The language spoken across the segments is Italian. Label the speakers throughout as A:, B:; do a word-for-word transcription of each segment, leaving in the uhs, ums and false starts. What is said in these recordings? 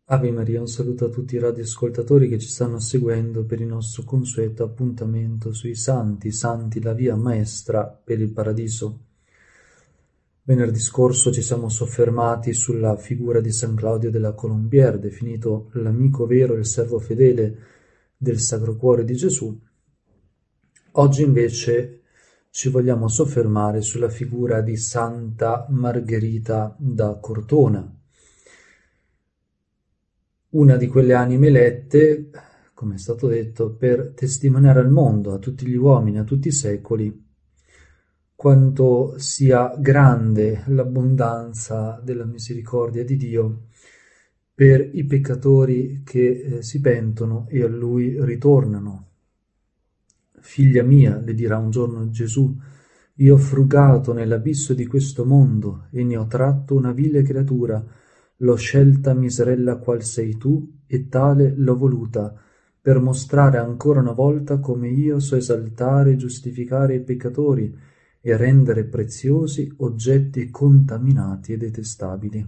A: Ave Maria, un saluto a tutti i radioascoltatori che ci stanno seguendo per il nostro consueto appuntamento sui Santi, Santi, la via maestra per il Paradiso. Venerdì scorso ci siamo soffermati sulla figura di San Claudio della Colombière, definito l'amico vero e il servo fedele del Sacro Cuore di Gesù. Oggi invece ci vogliamo soffermare sulla figura di Santa Margherita da Cortona, una di quelle anime elette, come è stato detto, per testimoniare al mondo, a tutti gli uomini, a tutti i secoli, quanto sia grande l'abbondanza della misericordia di Dio per i peccatori che eh, si pentono e a Lui ritornano. Figlia mia, le dirà un giorno Gesù, io ho frugato nell'abisso di questo mondo e ne ho tratto una vile creatura. L'ho scelta miserella qual sei tu, e tale l'ho voluta, per mostrare ancora una volta come io so esaltare e giustificare i peccatori e rendere preziosi oggetti contaminati e detestabili.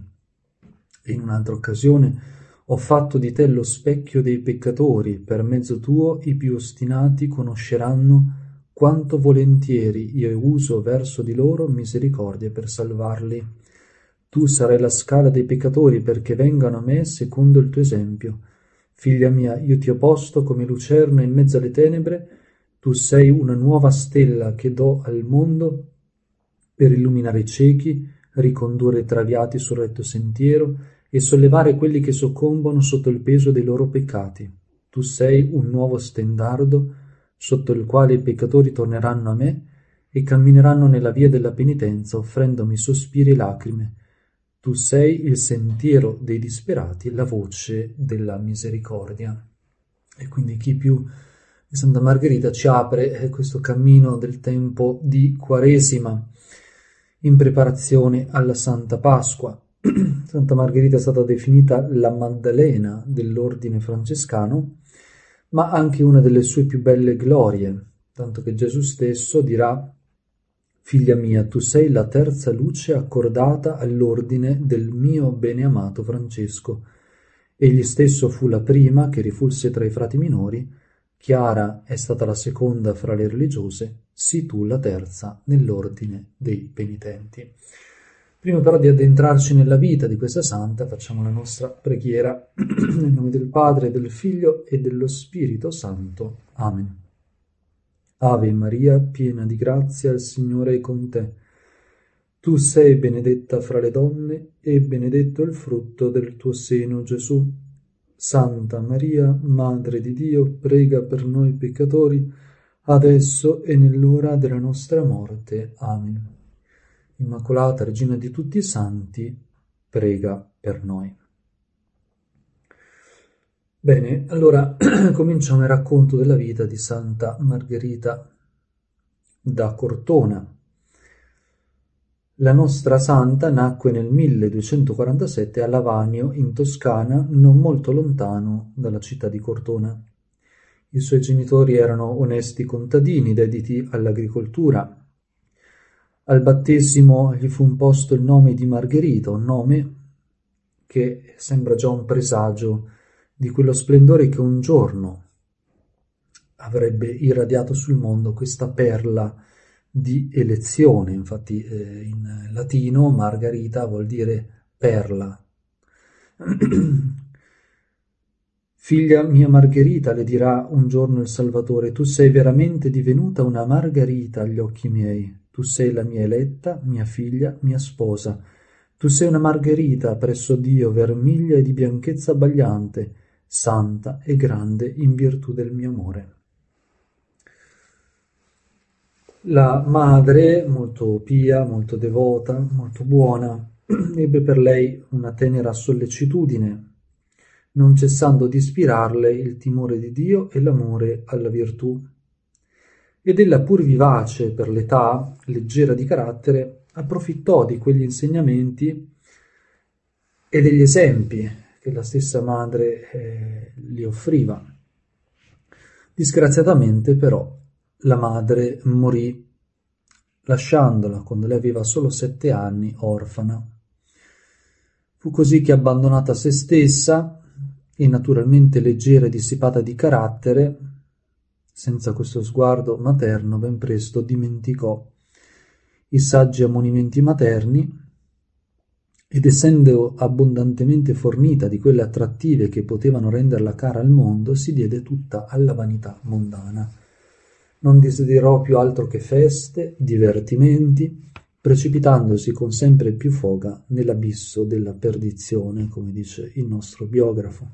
A: E in un'altra occasione ho fatto di te lo specchio dei peccatori, per mezzo tuo i più ostinati conosceranno quanto volentieri io uso verso di loro misericordia per salvarli. Tu sarai la scala dei peccatori perché vengano a me secondo il tuo esempio. Figlia mia, io ti ho posto come lucerna in mezzo alle tenebre, tu sei una nuova stella che do al mondo per illuminare i ciechi, ricondurre i traviati sul retto sentiero e sollevare quelli che soccombono sotto il peso dei loro peccati. Tu sei un nuovo stendardo sotto il quale i peccatori torneranno a me e cammineranno nella via della penitenza offrendomi sospiri e lacrime. Tu sei il sentiero dei disperati, la voce della misericordia. E quindi chi più di Santa Margherita ci apre questo cammino del tempo di Quaresima in preparazione alla Santa Pasqua. Santa Margherita è stata definita la Maddalena dell'ordine francescano, ma anche una delle sue più belle glorie, tanto che Gesù stesso dirà: Figlia mia, tu sei la terza luce accordata all'ordine del mio beneamato Francesco. Egli stesso fu la prima che rifulse tra i frati minori, Chiara è stata la seconda fra le religiose, sii tu la terza nell'ordine dei penitenti. Prima però di addentrarci nella vita di questa santa, facciamo la nostra preghiera nel nome del Padre, del Figlio e dello Spirito Santo. Amen. Ave Maria, piena di grazia, il Signore è con te. Tu sei benedetta fra le donne e benedetto il frutto del tuo seno, Gesù. Santa Maria, Madre di Dio, prega per noi peccatori, adesso e nell'ora della nostra morte. Amen. Immacolata, Regina di tutti i santi, prega per noi. Bene, allora cominciamo il racconto della vita di Santa Margherita da Cortona. La nostra santa nacque nel milleduecentoquarantasette a Lavanio, in Toscana, non molto lontano dalla città di Cortona. I suoi genitori erano onesti contadini dediti all'agricoltura. Al battesimo gli fu imposto il nome di Margherita, un nome che sembra già un presagio di quello splendore che un giorno avrebbe irradiato sul mondo questa perla di elezione. Infatti eh, in latino Margherita vuol dire perla. Figlia mia Margherita, le dirà un giorno il Salvatore, tu sei veramente divenuta una Margherita agli occhi miei. Tu sei la mia eletta, mia figlia, mia sposa. Tu sei una Margherita presso Dio, vermiglia e di bianchezza abbagliante, santa e grande in virtù del mio amore. La madre, molto pia, molto devota, molto buona, ebbe per lei una tenera sollecitudine, non cessando di ispirarle il timore di Dio e l'amore alla virtù. Ed ella, pur vivace per l'età, leggera di carattere, approfittò di quegli insegnamenti e degli esempi che la stessa madre eh, gli offriva. Disgraziatamente, però, la madre morì, lasciandola, quando lei aveva solo sette anni, orfana. Fu così che, abbandonata a se stessa, e naturalmente leggera e dissipata di carattere, senza questo sguardo materno, ben presto dimenticò i saggi ammonimenti materni ed essendo abbondantemente fornita di quelle attrattive che potevano renderla cara al mondo, si diede tutta alla vanità mondana. Non desiderò più altro che feste, divertimenti, precipitandosi con sempre più foga nell'abisso della perdizione, come dice il nostro biografo.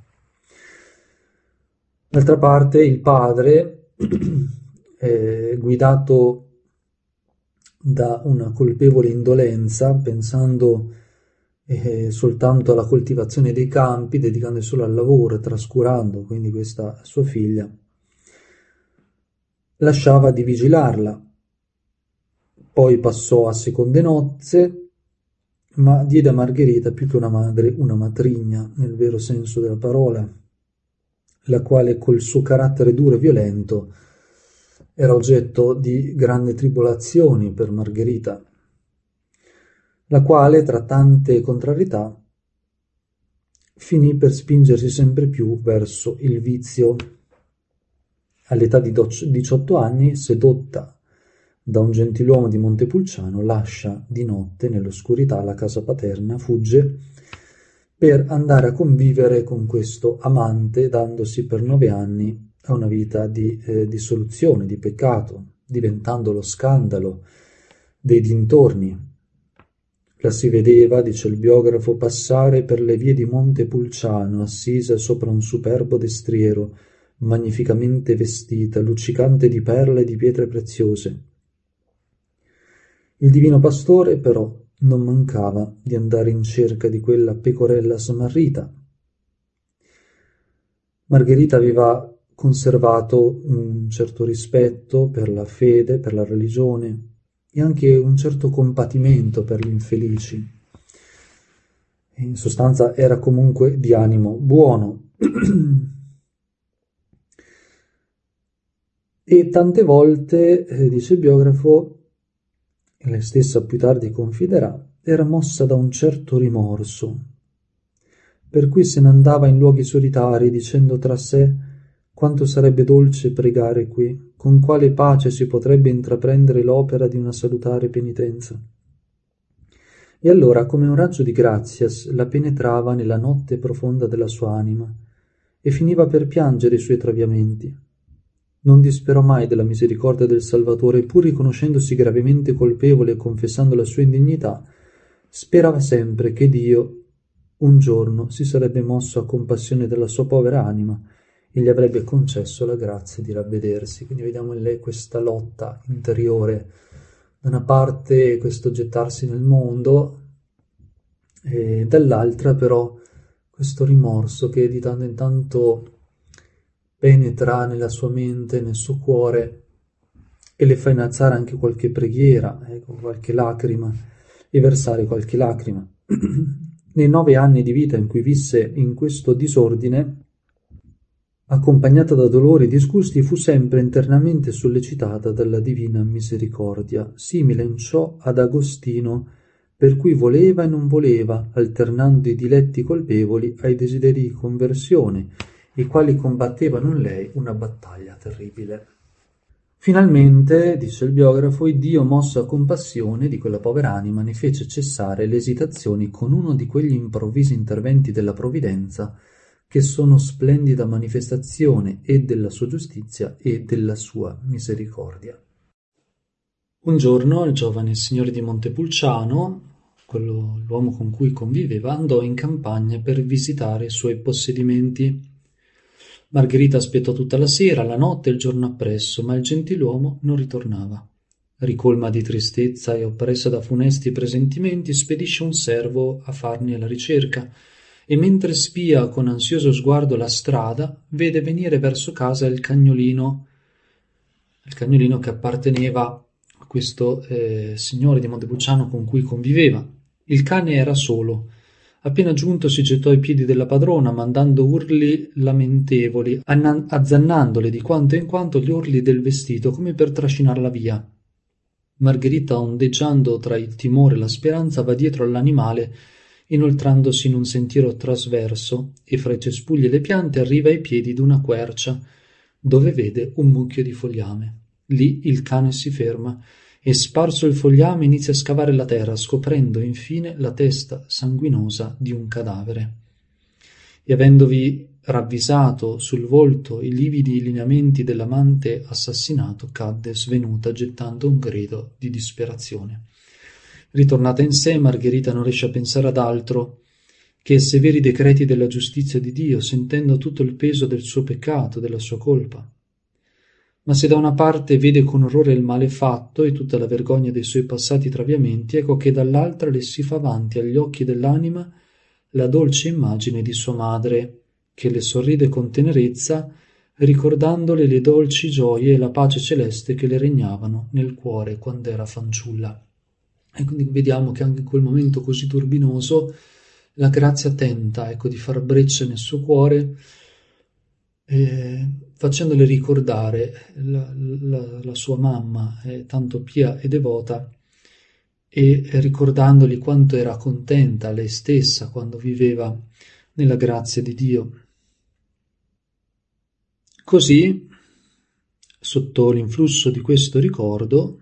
A: D'altra parte il padre, eh, guidato da una colpevole indolenza, pensando eh, soltanto alla coltivazione dei campi, dedicandosi solo al lavoro e trascurando quindi questa sua figlia, lasciava di vigilarla. Poi passò a seconde nozze, ma diede a Margherita più che una madre, una matrigna, nel vero senso della parola, la quale col suo carattere duro e violento era oggetto di grandi tribolazioni per Margherita, la quale, tra tante contrarietà, finì per spingersi sempre più verso il vizio. All'età di diciotto anni, sedotta da un gentiluomo di Montepulciano, lascia di notte nell'oscurità la casa paterna, fugge per andare a convivere con questo amante, dandosi per nove anni a una vita di eh, dissoluzione, di peccato, diventando lo scandalo dei dintorni. La si vedeva, dice il biografo, passare per le vie di Montepulciano, assisa sopra un superbo destriero, magnificamente vestita, luccicante di perle e di pietre preziose. Il divino pastore, però, non mancava di andare in cerca di quella pecorella smarrita. Margherita aveva conservato un certo rispetto per la fede, per la religione e anche un certo compatimento per gli infelici. In sostanza era comunque di animo buono. E tante volte, eh, dice il biografo, e lei stessa più tardi confiderà, era mossa da un certo rimorso, per cui se ne andava in luoghi solitari dicendo tra sé: quanto sarebbe dolce pregare qui, con quale pace si potrebbe intraprendere l'opera di una salutare penitenza. E allora, come un raggio di grazia, la penetrava nella notte profonda della sua anima e finiva per piangere i suoi traviamenti. Non disperò mai della misericordia del Salvatore, pur riconoscendosi gravemente colpevole e confessando la sua indignità, sperava sempre che Dio un giorno si sarebbe mosso a compassione della sua povera anima e gli avrebbe concesso la grazia di ravvedersi. Quindi vediamo in lei questa lotta interiore, da una parte questo gettarsi nel mondo e dall'altra però questo rimorso che di tanto in tanto penetra nella sua mente, nel suo cuore e le fa innalzare anche qualche preghiera, ecco, qualche lacrima, e versare qualche lacrima. Nei nove anni di vita in cui visse in questo disordine, accompagnata da dolori e disgusti, fu sempre internamente sollecitata dalla divina misericordia, simile in ciò ad Agostino, per cui voleva e non voleva, alternando i diletti colpevoli ai desideri di conversione, i quali combattevano in lei una battaglia terribile. Finalmente, dice il biografo, Dio, mosso a compassione di quella povera anima, ne fece cessare le esitazioni con uno di quegli improvvisi interventi della provvidenza che sono splendida manifestazione e della sua giustizia e della sua misericordia. Un giorno il giovane signore di Montepulciano, quello, l'uomo con cui conviveva, andò in campagna per visitare i suoi possedimenti. Margherita aspettò tutta la sera, la notte e il giorno appresso, ma il gentiluomo non ritornava. Ricolma di tristezza e oppressa da funesti presentimenti, spedisce un servo a farne la ricerca, e mentre spia con ansioso sguardo la strada, vede venire verso casa il cagnolino, il cagnolino che apparteneva a questo eh, signore di Montepulciano con cui conviveva. Il cane era solo. Appena giunto si gettò ai piedi della padrona, mandando urli lamentevoli, azzannandole di quanto in quanto gli orli del vestito, come per trascinarla via. Margherita, ondeggiando tra il timore e la speranza, va dietro all'animale Inoltrandosi in un sentiero trasverso e fra i cespugli e le piante arriva ai piedi d'una quercia, dove vede un mucchio di fogliame. Lì il cane si ferma e, sparso il fogliame, inizia a scavare la terra, scoprendo infine la testa sanguinosa di un cadavere. E avendovi ravvisato sul volto i lividi lineamenti dell'amante assassinato, cadde svenuta, gettando un grido di disperazione. Ritornata in sé, Margherita non riesce a pensare ad altro che ai severi decreti della giustizia di Dio, sentendo tutto il peso del suo peccato, della sua colpa. Ma se da una parte vede con orrore il male fatto e tutta la vergogna dei suoi passati traviamenti, ecco che dall'altra le si fa avanti agli occhi dell'anima la dolce immagine di sua madre, che le sorride con tenerezza, ricordandole le dolci gioie e la pace celeste che le regnavano nel cuore quando era fanciulla. E quindi vediamo che anche in quel momento così turbinoso la grazia tenta, ecco, di far breccia nel suo cuore, eh, facendole ricordare la, la, la sua mamma, eh, tanto pia e devota, e ricordandogli quanto era contenta lei stessa quando viveva nella grazia di Dio. Così, sotto l'influsso di questo ricordo,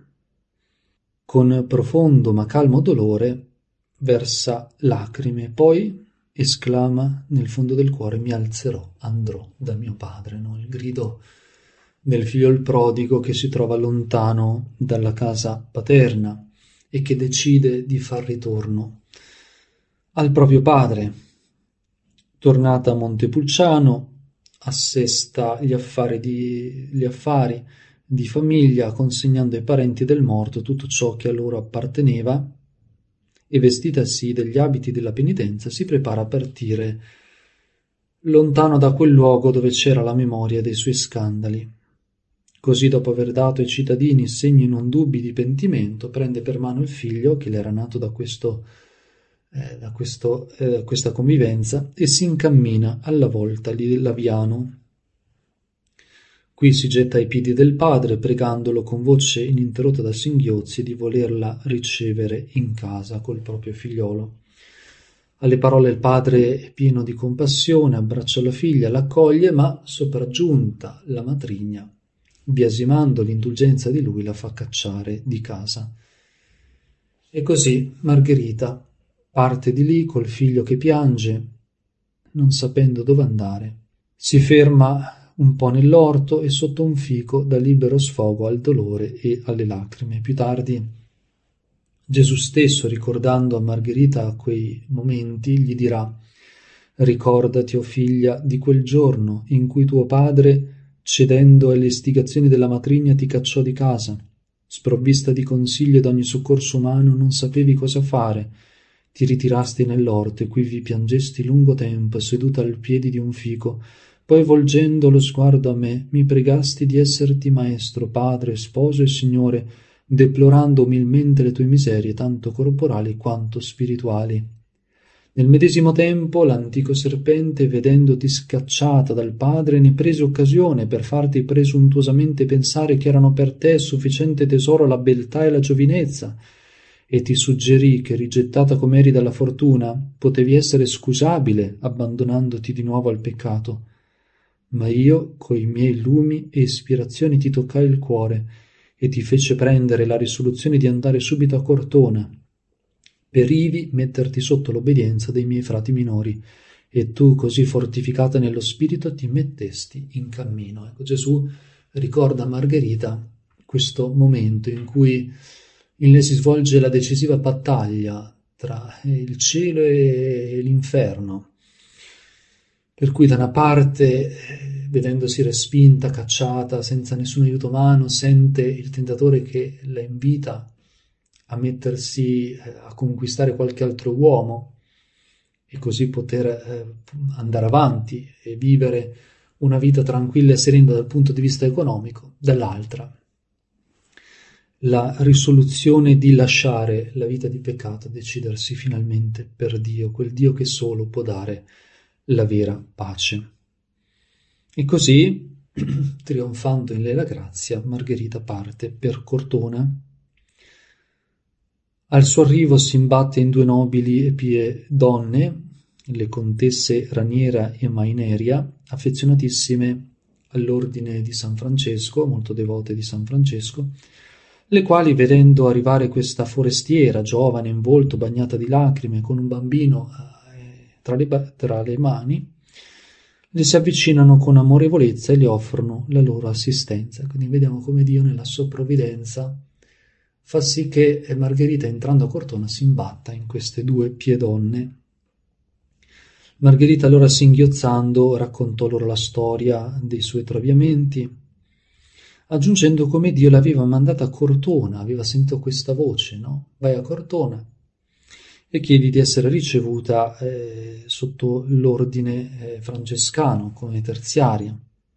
A: con profondo ma calmo dolore, versa lacrime, poi esclama nel fondo del cuore: mi alzerò, andrò da mio padre. No? Il grido del figlio il prodigo che si trova lontano dalla casa paterna e che decide di far ritorno al proprio padre. Tornata a Montepulciano, assesta gli affari di, gli affari di famiglia, consegnando ai parenti del morto tutto ciò che a loro apparteneva, e vestitasi degli abiti della penitenza si prepara a partire lontano da quel luogo dove c'era la memoria dei suoi scandali. Così, dopo aver dato ai cittadini segni non dubbi di pentimento, prende per mano il figlio che le era nato da, questo, eh, da questo, eh, questa convivenza e si incammina alla volta di Laviano. Qui si getta ai piedi del padre, pregandolo con voce ininterrotta da singhiozzi di volerla ricevere in casa col proprio figliolo. Alle parole il padre è pieno di compassione, abbraccia la figlia, l'accoglie, ma sopraggiunta la matrigna, biasimando l'indulgenza di lui, la fa cacciare di casa. E così Margherita parte di lì col figlio che piange, non sapendo dove andare. Si ferma un po' nell'orto e sotto un fico dà libero sfogo al dolore e alle lacrime. Più tardi Gesù stesso, ricordando a Margherita quei momenti, gli dirà: ricordati, o figlia, di quel giorno in cui tuo padre, cedendo alle istigazioni della matrigna, ti cacciò di casa. Sprovvista di consiglio e d'ogni soccorso umano, non sapevi cosa fare. Ti ritirasti nell'orto e qui vi piangesti lungo tempo, seduta al piede di un fico. Poi, volgendo lo sguardo a me, mi pregasti di esserti maestro, padre, sposo e signore, deplorando umilmente le tue miserie, tanto corporali quanto spirituali. Nel medesimo tempo l'antico serpente, vedendoti scacciata dal padre, ne prese occasione per farti presuntuosamente pensare che erano per te sufficiente tesoro la beltà e la giovinezza, e ti suggerì che, rigettata come eri dalla fortuna, potevi essere scusabile abbandonandoti di nuovo al peccato. Ma io, coi miei lumi e ispirazioni, ti toccai il cuore e ti fece prendere la risoluzione di andare subito a Cortona, per ivi metterti sotto l'obbedienza dei miei frati minori, e tu, così fortificata nello spirito, ti mettesti in cammino. Ecco, Gesù ricorda a Margherita questo momento in cui in lei si svolge la decisiva battaglia tra il cielo e l'inferno, per cui da una parte, vedendosi respinta, cacciata, senza nessun aiuto umano, sente il tentatore che la invita a mettersi a conquistare qualche altro uomo e così poter eh, andare avanti e vivere una vita tranquilla e serena dal punto di vista economico. Dall'altra, la risoluzione di lasciare la vita di peccato, decidersi finalmente per Dio, quel Dio che solo può dare la vera pace. E così, trionfando in lei la grazia, Margherita parte per Cortona, Al suo arrivo si imbatte in due nobili e pie donne, le contesse Raniera e Maineria, affezionatissime all'ordine di San Francesco, molto devote di San Francesco, le quali, vedendo arrivare questa forestiera, giovane in volto, bagnata di lacrime, con un bambino eh, tra, le, tra le mani, le si avvicinano con amorevolezza e le offrono la loro assistenza. Quindi vediamo come Dio, nella sua provvidenza, fa sì che Margherita, entrando a Cortona, si imbatta in queste due pie donne. Margherita, allora, singhiozzando, raccontò loro la storia dei suoi traviamenti, aggiungendo come Dio l'aveva mandata a Cortona, aveva sentito questa voce, no? Vai a Cortona e chiedi di essere ricevuta eh, sotto l'ordine eh, francescano come terziaria.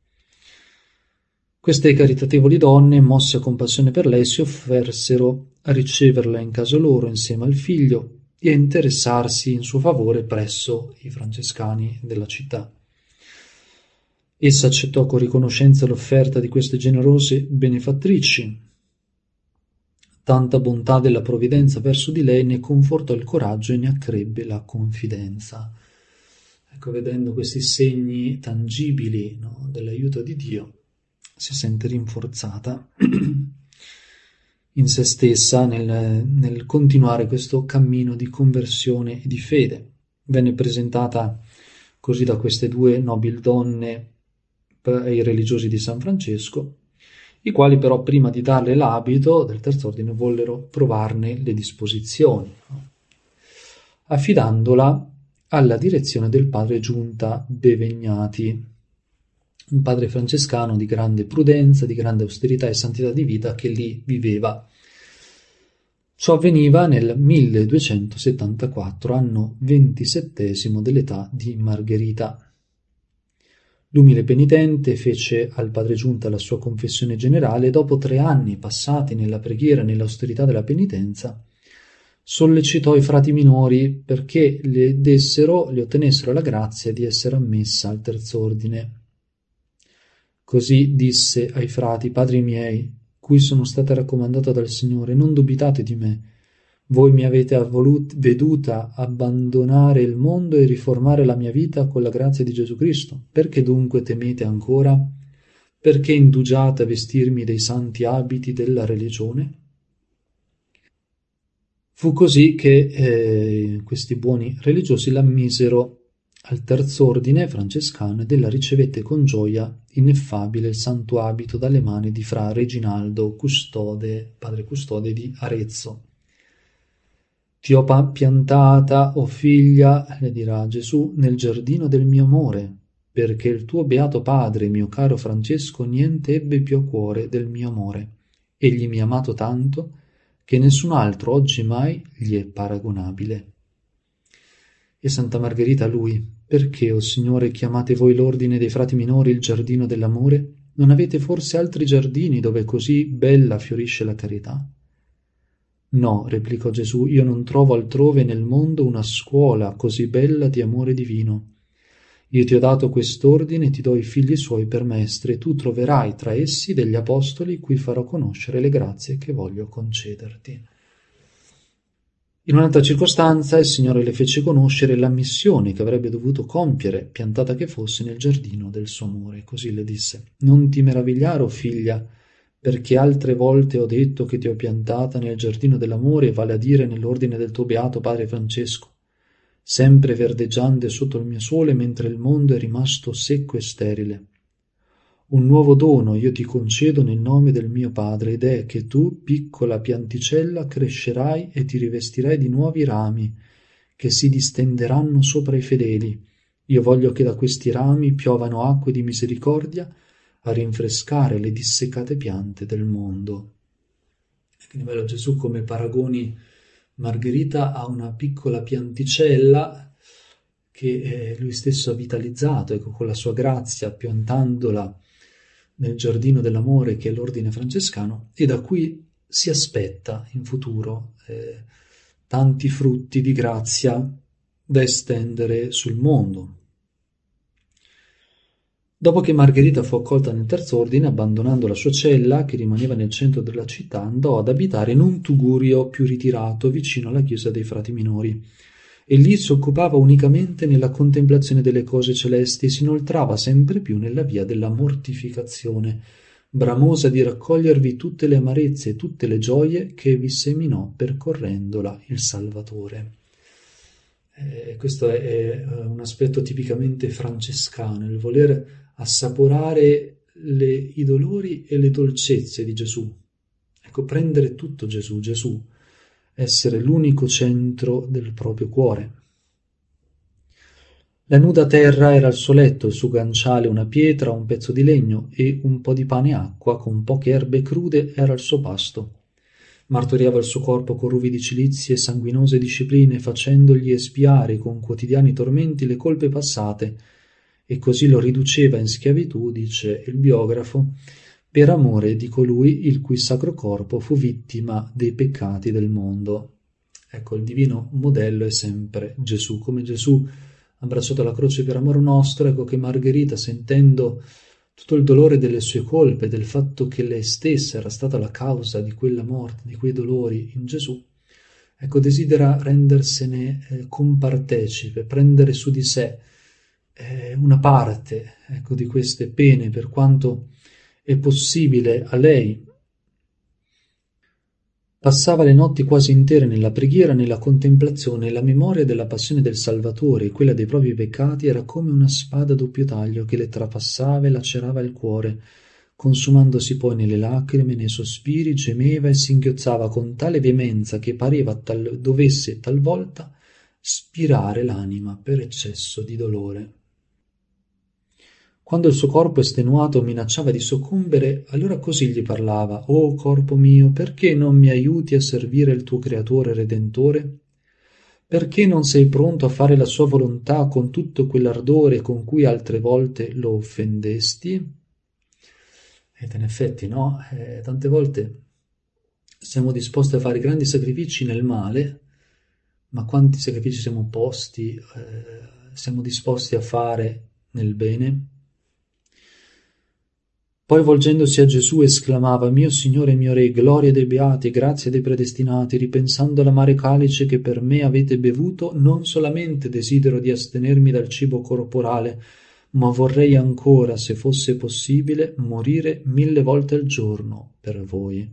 A: Queste caritatevoli donne, mosse a compassione per lei, si offersero a riceverla in casa loro insieme al figlio e a interessarsi in suo favore presso i francescani della città. Essa accettò con riconoscenza l'offerta di queste generose benefattrici. Tanta bontà della provvidenza verso di lei ne confortò il coraggio e ne accrebbe la confidenza. Ecco, vedendo questi segni tangibili, no, dell'aiuto di Dio, si sente rinforzata in se stessa nel, nel continuare questo cammino di conversione e di fede. Venne presentata così da queste due nobili donne ai religiosi di San Francesco, i quali però, prima di darle l'abito del terzo ordine, vollero provarne le disposizioni, no? Affidandola alla direzione del padre Giunta Bevegnati, un padre francescano di grande prudenza, di grande austerità e santità di vita, che lì viveva. Ciò avveniva nel milleduecentosettantaquattro, anno ventisettesimo dell'età di Margherita. L'umile penitente fece al padre Giunta la sua confessione generale e, dopo tre anni passati nella preghiera e nell'austerità della penitenza, sollecitò i frati minori perché le dessero, le ottenessero la grazia di essere ammessa al terzo ordine. Così disse ai frati: padri miei, cui sono stata raccomandata dal Signore, non dubitate di me. Voi mi avete avvolut- veduta abbandonare il mondo e riformare la mia vita con la grazia di Gesù Cristo. Perché dunque temete ancora? Perché indugiate a vestirmi dei santi abiti della religione? Fu così che eh, questi buoni religiosi l'ammisero al terzo ordine francescano ed ella ricevette con gioia ineffabile il santo abito dalle mani di fra Reginaldo, custode, padre custode di Arezzo. Ti ho piantata, o figlia, le dirà Gesù, nel giardino del mio amore, perché il tuo beato padre, mio caro Francesco, niente ebbe più a cuore del mio amore. Egli mi ha amato tanto che nessun altro oggi mai gli è paragonabile. E Santa Margherita a lui: perché, o Signore, chiamate voi l'ordine dei frati minori il giardino dell'amore? Non avete forse altri giardini dove così bella fiorisce la carità? No, replicò Gesù, io non trovo altrove nel mondo una scuola così bella di amore divino. Io ti ho dato quest'ordine e ti do i figli suoi per maestri, e tu troverai tra essi degli apostoli cui farò conoscere le grazie che voglio concederti. In un'altra circostanza il Signore le fece conoscere la missione che avrebbe dovuto compiere, piantata che fosse nel giardino del suo amore. Così le disse: non ti meravigliare, o figlia, perché altre volte ho detto che ti ho piantata nel giardino dell'amore, vale a dire nell'ordine del tuo beato padre Francesco, sempre verdeggiante sotto il mio sole, mentre il mondo è rimasto secco e sterile. Un nuovo dono io ti concedo nel nome del mio Padre, ed è che tu, piccola pianticella, crescerai e ti rivestirai di nuovi rami, che si distenderanno sopra i fedeli. Io voglio che da questi rami piovano acque di misericordia a rinfrescare le disseccate piante del mondo. E quindi bello Gesù come paragoni Margherita a una piccola pianticella che eh, lui stesso ha vitalizzato, ecco, con la sua grazia, piantandola nel giardino dell'amore che è l'ordine francescano, e da cui si aspetta in futuro eh, tanti frutti di grazia da estendere sul mondo. Dopo che Margherita fu accolta nel terzo ordine, abbandonando la sua cella, che rimaneva nel centro della città, andò ad abitare in un tugurio più ritirato, vicino alla chiesa dei frati minori. E lì si occupava unicamente nella contemplazione delle cose celesti e si inoltrava sempre più nella via della mortificazione, bramosa di raccogliervi tutte le amarezze e tutte le gioie che vi seminò percorrendola il Salvatore. Eh, questo è, è un aspetto tipicamente francescano, il voler assaporare le, i dolori e le dolcezze di Gesù. Ecco, prendere tutto Gesù, Gesù, essere l'unico centro del proprio cuore. La nuda terra era il suo letto, il suo guanciale una pietra, un pezzo di legno e un po' di pane e acqua con poche erbe crude era il suo pasto. Martoriava il suo corpo con ruvidi cilizi e sanguinose discipline, facendogli espiare con quotidiani tormenti le colpe passate, e così lo riduceva in schiavitù, dice il biografo, per amore di colui il cui sacro corpo fu vittima dei peccati del mondo. Ecco, il divino modello è sempre Gesù. Come Gesù ha abbracciato la croce per amor nostro, ecco che Margherita, sentendo tutto il dolore delle sue colpe, del fatto che lei stessa era stata la causa di quella morte, di quei dolori in Gesù, ecco, desidera rendersene eh, compartecipe, prendere su di sé eh, una parte, ecco, di queste pene, per quanto è possibile a lei. Passava le notti quasi intere nella preghiera, nella contemplazione, e la memoria della passione del Salvatore e quella dei propri peccati era come una spada a doppio taglio che le trapassava e lacerava il cuore, consumandosi poi nelle lacrime, nei sospiri, gemeva e singhiozzava con tale veemenza che pareva tal- dovesse talvolta spirare l'anima per eccesso di dolore. Quando il suo corpo estenuato minacciava di soccombere, allora così gli parlava: «Oh corpo mio, perché non mi aiuti a servire il tuo Creatore Redentore? Perché non sei pronto a fare la sua volontà con tutto quell'ardore con cui altre volte lo offendesti?» Ed in effetti, no, eh, tante volte siamo disposti a fare grandi sacrifici nel male, ma quanti sacrifici siamo posti, eh, siamo disposti a fare nel bene? Poi volgendosi a Gesù esclamava: «Mio Signore e mio Re, gloria dei beati, grazia dei predestinati, ripensando all'amare calice che per me avete bevuto, non solamente desidero di astenermi dal cibo corporale, ma vorrei ancora, se fosse possibile, morire mille volte al giorno per voi».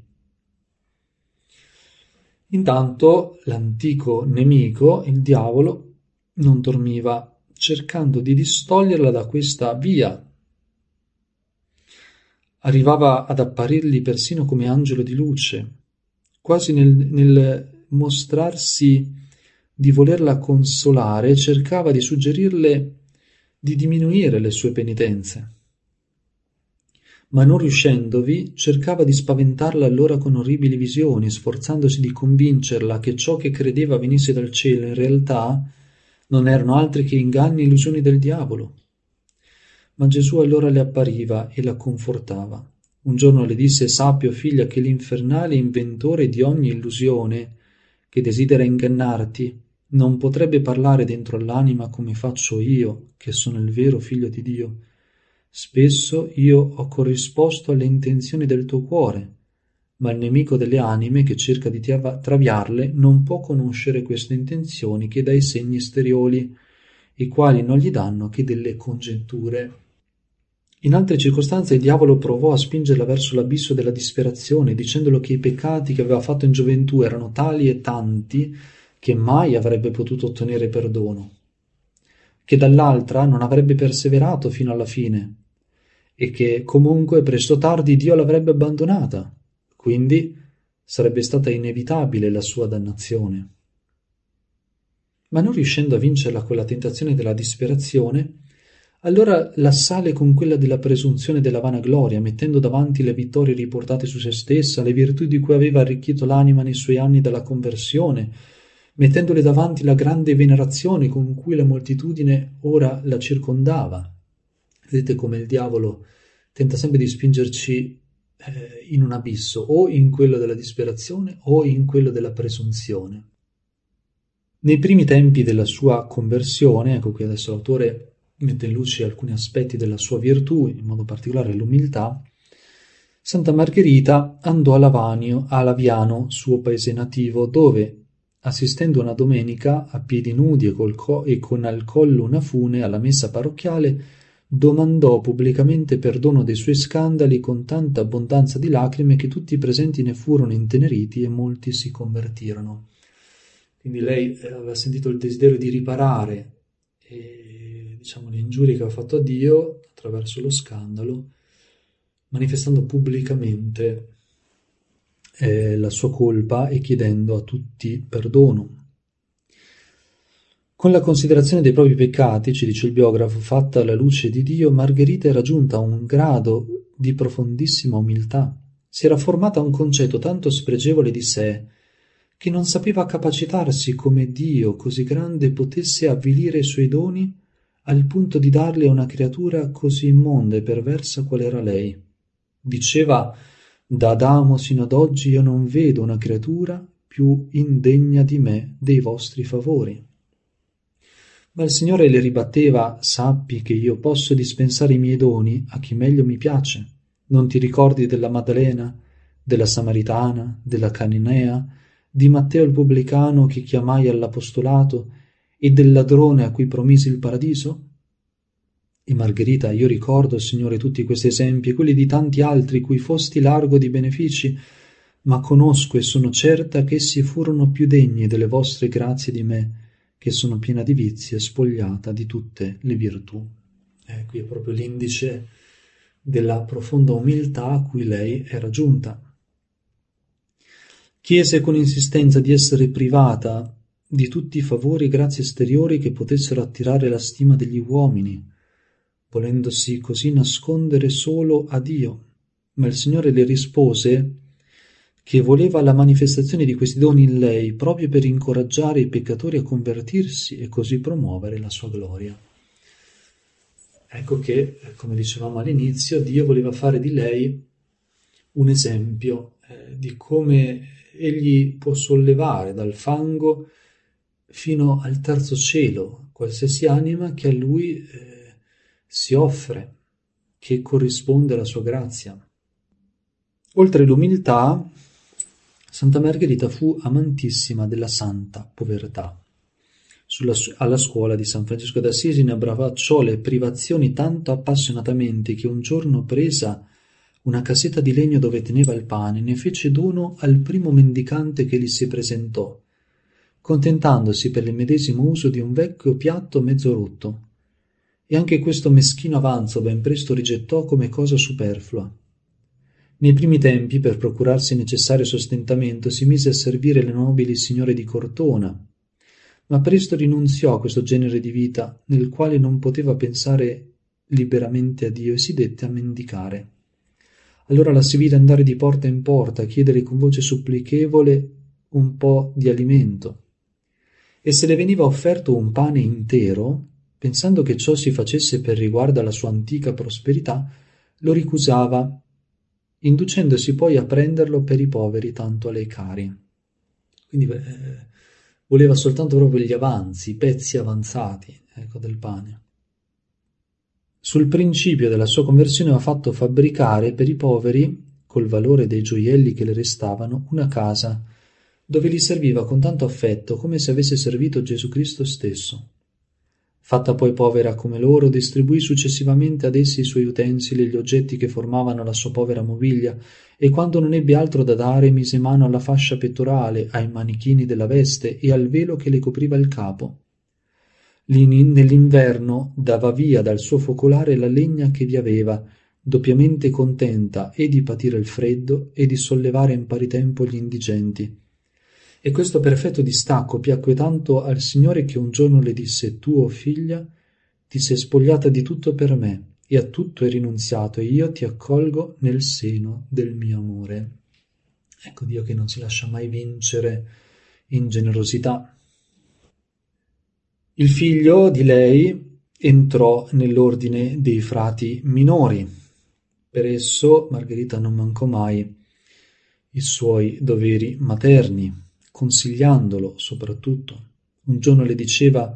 A: Intanto l'antico nemico, il diavolo, non dormiva, cercando di distoglierla da questa via. Arrivava ad apparirgli persino come angelo di luce, quasi nel, nel mostrarsi di volerla consolare, cercava di suggerirle di diminuire le sue penitenze. Ma non riuscendovi, cercava di spaventarla allora con orribili visioni, sforzandosi di convincerla che ciò che credeva venisse dal cielo in realtà non erano altri che inganni e illusioni del diavolo. Ma Gesù allora le appariva e la confortava. Un giorno le disse: «Sappi, o figlia, che l'infernale inventore di ogni illusione, che desidera ingannarti, non potrebbe parlare dentro all'anima come faccio io, che sono il vero figlio di Dio. Spesso io ho corrisposto alle intenzioni del tuo cuore, ma il nemico delle anime, che cerca di traviarle, non può conoscere queste intenzioni che dai segni esteriori, i quali non gli danno che delle congetture». In altre circostanze il diavolo provò a spingerla verso l'abisso della disperazione, dicendolo che i peccati che aveva fatto in gioventù erano tali e tanti che mai avrebbe potuto ottenere perdono, che dall'altra non avrebbe perseverato fino alla fine e che comunque presto o tardi Dio l'avrebbe abbandonata, quindi sarebbe stata inevitabile la sua dannazione. Ma non riuscendo a vincerla con la tentazione della disperazione, allora l'assale con quella della presunzione e della vanagloria, mettendo davanti le vittorie riportate su se stessa, le virtù di cui aveva arricchito l'anima nei suoi anni dalla conversione, mettendole davanti la grande venerazione con cui la moltitudine ora la circondava. Vedete come il diavolo tenta sempre di spingerci eh, in un abisso, o in quello della disperazione o in quello della presunzione. Nei primi tempi della sua conversione, ecco qui adesso l'autore mette in luce alcuni aspetti della sua virtù, in modo particolare l'umiltà, Santa Margherita andò a Lavanio, a Laviano, suo paese nativo, dove, assistendo una domenica a piedi nudi e, col co- e con al collo una fune alla messa parrocchiale, domandò pubblicamente perdono dei suoi scandali con tanta abbondanza di lacrime che tutti i presenti ne furono inteneriti e molti si convertirono. Quindi lei aveva sentito il desiderio di riparare e, diciamo, le ingiurie che aveva fatto a Dio attraverso lo scandalo, manifestando pubblicamente eh, la sua colpa e chiedendo a tutti perdono. Con la considerazione dei propri peccati, ci dice il biografo, fatta alla luce di Dio, Margherita era giunta a un grado di profondissima umiltà. Si era formata un concetto tanto spregevole di sé che non sapeva capacitarsi come Dio così grande potesse avvilire i suoi doni al punto di darli a una creatura così immonda e perversa qual era lei. Diceva: da Adamo sino ad oggi io non vedo una creatura più indegna di me dei vostri favori. Ma il Signore le ribatteva: sappi che io posso dispensare i miei doni a chi meglio mi piace. Non ti ricordi della Maddalena, della Samaritana, della Cananea, di Matteo il pubblicano che chiamai all'apostolato e del ladrone a cui promisi il paradiso? E Margherita, io ricordo, Signore, tutti questi esempi e quelli di tanti altri cui fosti largo di benefici, ma conosco e sono certa che essi furono più degni delle vostre grazie di me, che sono piena di vizi e spogliata di tutte le virtù. Eh, qui è proprio l'indice della profonda umiltà a cui lei era giunta. Chiese con insistenza di essere privata di tutti i favori e grazie esteriori che potessero attirare la stima degli uomini, volendosi così nascondere solo a Dio. Ma il Signore le rispose che voleva la manifestazione di questi doni in lei proprio per incoraggiare i peccatori a convertirsi e così promuovere la sua gloria. Ecco che, come dicevamo all'inizio, Dio voleva fare di lei un esempio eh, di come egli può sollevare dal fango fino al terzo cielo qualsiasi anima che a lui eh, si offre, che corrisponde alla sua grazia. Oltre l'umiltà, Santa Margherita fu amantissima della santa povertà. Sulla, alla scuola di San Francesco d'Assisi ne abbracciò le privazioni tanto appassionatamente che un giorno, presa una casetta di legno dove teneva il pane, ne fece dono al primo mendicante che gli si presentò, contentandosi per il medesimo uso di un vecchio piatto mezzo rotto. E anche questo meschino avanzo ben presto rigettò come cosa superflua. Nei primi tempi, per procurarsi necessario sostentamento, si mise a servire le nobili signore di Cortona, ma presto rinunziò a questo genere di vita, nel quale non poteva pensare liberamente a Dio, e si dette a mendicare. Allora la si vide andare di porta in porta a chiedere con voce supplichevole un po' di alimento, e se le veniva offerto un pane intero, pensando che ciò si facesse per riguardo alla sua antica prosperità, lo ricusava, inducendosi poi a prenderlo per i poveri tanto a lei cari. Quindi eh, voleva soltanto proprio gli avanzi, i pezzi avanzati, ecco, del pane. Sul principio della sua conversione aveva fatto fabbricare per i poveri, col valore dei gioielli che le restavano, una casa, dove li serviva con tanto affetto come se avesse servito Gesù Cristo stesso. Fatta poi povera come loro, distribuì successivamente ad essi i suoi utensili e gli oggetti che formavano la sua povera moviglia, e quando non ebbe altro da dare mise mano alla fascia pettorale, ai manichini della veste e al velo che le copriva il capo. Nell'inverno dava via dal suo focolare la legna che vi aveva, doppiamente contenta e di patire il freddo e di sollevare in pari tempo gli indigenti. E questo perfetto distacco piacque tanto al Signore che un giorno le disse: tu, o figlia, ti sei spogliata di tutto per me, e a tutto hai rinunziato, e io ti accolgo nel seno del mio amore. Ecco Dio che non si lascia mai vincere in generosità. Il figlio di lei entrò nell'ordine dei frati minori. Per esso Margherita non mancò mai i suoi doveri materni, consigliandolo soprattutto. Un giorno le diceva: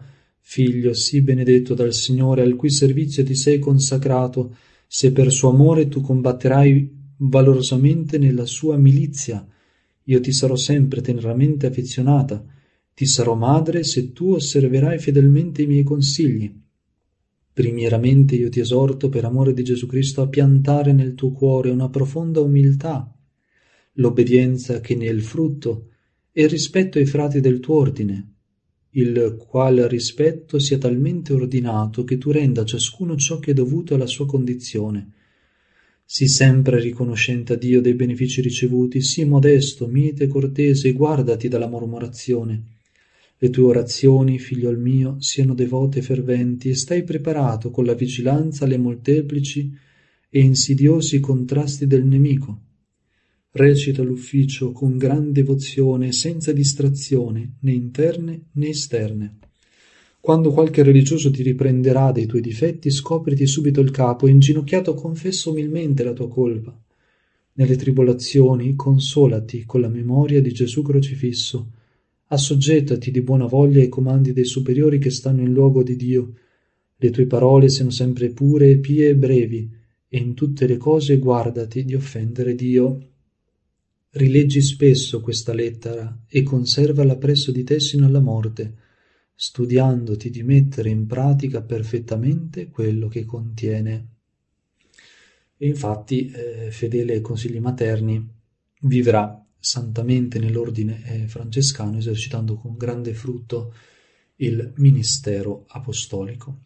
A: Figlio, sì benedetto dal Signore, al cui servizio ti sei consacrato, se per suo amore tu combatterai valorosamente nella sua milizia, io ti sarò sempre teneramente affezionata, ti sarò madre se tu osserverai fedelmente i miei consigli. Primieramente io ti esorto, per amore di Gesù Cristo, a piantare nel tuo cuore una profonda umiltà, l'obbedienza che ne è il frutto, e il rispetto ai frati del tuo ordine, il qual rispetto sia talmente ordinato che tu renda a ciascuno ciò che è dovuto alla sua condizione. Sii sempre riconoscente a Dio dei benefici ricevuti, sii modesto, mite, cortese, e guardati dalla mormorazione. Le tue orazioni, figliol mio, siano devote e ferventi, e stai preparato con la vigilanza alle molteplici e insidiosi contrasti del nemico. Recita l'ufficio con gran devozione, senza distrazione, né interne né esterne. Quando qualche religioso ti riprenderà dei tuoi difetti, scopriti subito il capo e inginocchiato confessa umilmente la tua colpa. Nelle tribolazioni consolati con la memoria di Gesù crocifisso. Assoggettati di buona voglia ai comandi dei superiori che stanno in luogo di Dio. Le tue parole siano sempre pure, pie e brevi, e in tutte le cose guardati di offendere Dio. Rileggi spesso questa lettera e conservala presso di te sino alla morte, studiandoti di mettere in pratica perfettamente quello che contiene. E infatti, eh, fedele ai consigli materni, vivrà santamente nell'ordine eh, francescano, esercitando con grande frutto il ministero apostolico.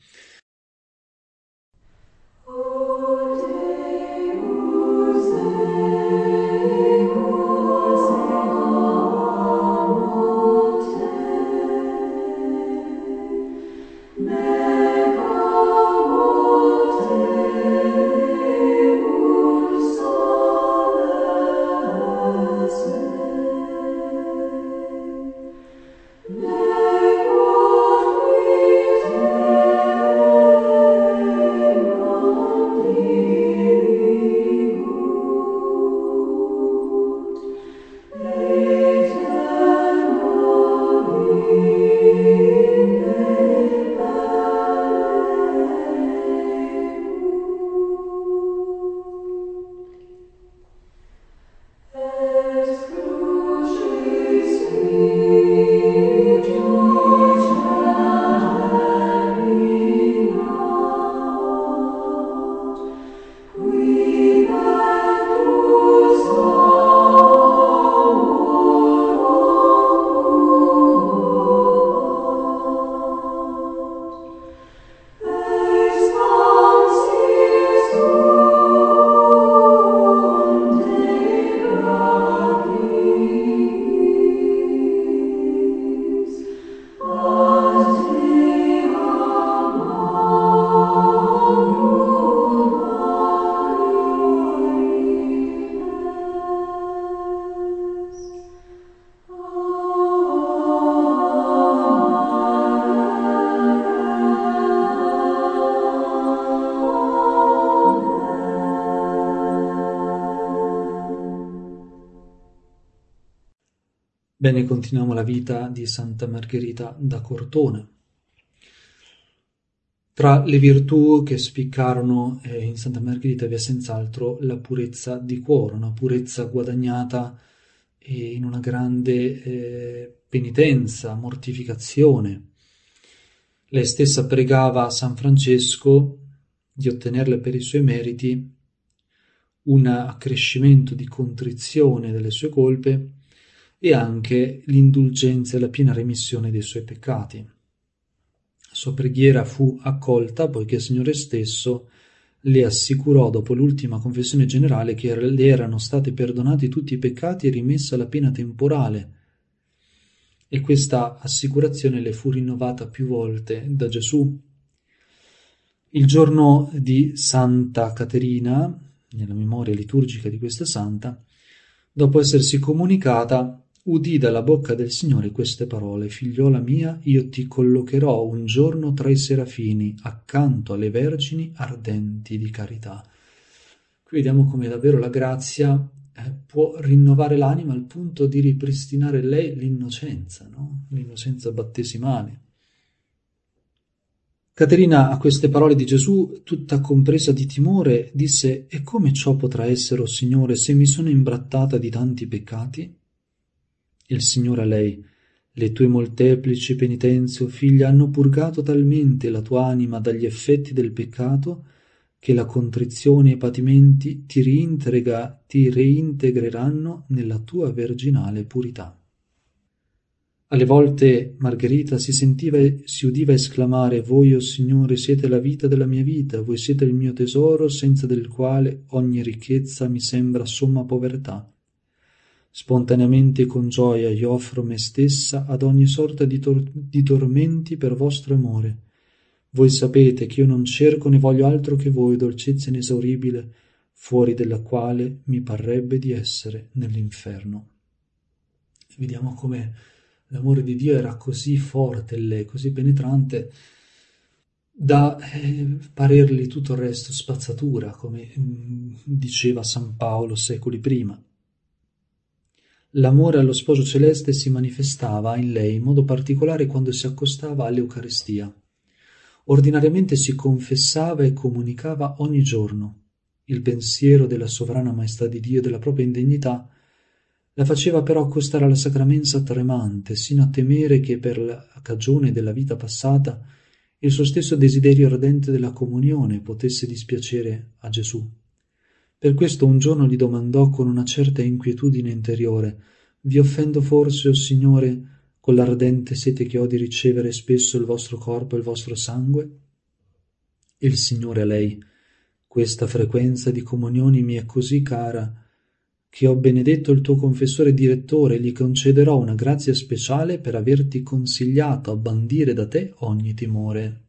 A: Bene, continuiamo la vita di Santa Margherita da Cortona. Tra le virtù che spiccarono eh, in Santa Margherita vi è senz'altro la purezza di cuore, una purezza guadagnata eh, in una grande eh, penitenza, mortificazione. Lei stessa pregava a San Francesco di ottenerle per i suoi meriti un accrescimento di contrizione delle sue colpe e anche l'indulgenza e la piena remissione dei suoi peccati. La sua preghiera fu accolta poiché il Signore stesso le assicurò dopo l'ultima confessione generale che le erano stati perdonati tutti i peccati e rimessa la pena temporale, e questa assicurazione le fu rinnovata più volte da Gesù. Il giorno di Santa Caterina, nella memoria liturgica di questa santa, dopo essersi comunicata, udì dalla bocca del Signore queste parole: «Figliola mia, io ti collocherò un giorno tra i serafini, accanto alle vergini ardenti di carità». Qui vediamo come davvero la grazia eh, può rinnovare l'anima al punto di ripristinare lei l'innocenza, no? L'innocenza battesimale. Caterina, a queste parole di Gesù, tutta compresa di timore, disse: «E come ciò potrà essere, o Signore, se mi sono imbrattata di tanti peccati?» Il Signore a lei: «Le tue molteplici penitenze, o figlia, hanno purgato talmente la tua anima dagli effetti del peccato, che la contrizione e i patimenti ti, reintegra, ti reintegreranno nella tua virginale purità». Alle volte Margherita si sentiva e si udiva esclamare: «Voi, o Signore, siete la vita della mia vita, voi siete il mio tesoro, senza del quale ogni ricchezza mi sembra somma povertà. Spontaneamente e con gioia io offro me stessa ad ogni sorta di, tor- di tormenti per vostro amore. Voi sapete che io non cerco né voglio altro che voi, dolcezza inesauribile, fuori della quale mi parrebbe di essere nell'inferno». Vediamo come l'amore di Dio era così forte in lei, così penetrante, da eh, parergli tutto il resto spazzatura, come mh, diceva San Paolo secoli prima. L'amore allo sposo celeste si manifestava in lei in modo particolare quando si accostava all'Eucaristia. Ordinariamente si confessava e comunicava ogni giorno. Il pensiero della sovrana maestà di Dio e della propria indegnità la faceva però accostare alla sacramenza tremante, sino a temere che per la cagione della vita passata il suo stesso desiderio ardente della comunione potesse dispiacere a Gesù. Per questo un giorno gli domandò con una certa inquietudine interiore: «Vi offendo forse, o Signore, con l'ardente sete che ho di ricevere spesso il vostro corpo e il vostro sangue?» Il Signore a lei: «Questa frequenza di comunioni mi è così cara che ho benedetto il tuo confessore direttore e gli concederò una grazia speciale per averti consigliato a bandire da te ogni timore».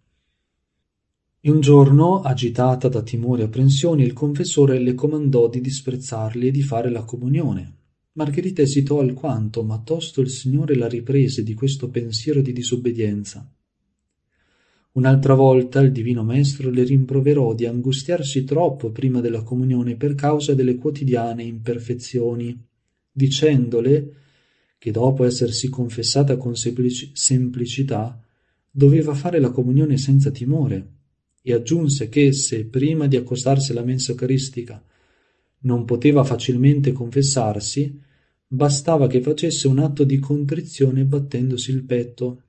A: E un giorno, agitata da timori e apprensioni, il confessore le comandò di disprezzarli e di fare la comunione. Margherita esitò alquanto, ma tosto il Signore la riprese di questo pensiero di disobbedienza. Un'altra volta il Divino Maestro le rimproverò di angustiarsi troppo prima della comunione per causa delle quotidiane imperfezioni, dicendole che dopo essersi confessata con semplici- semplicità doveva fare la comunione senza timore, e aggiunse che se prima di accostarsi alla mensa eucaristica non poteva facilmente confessarsi, bastava che facesse un atto di contrizione battendosi il petto.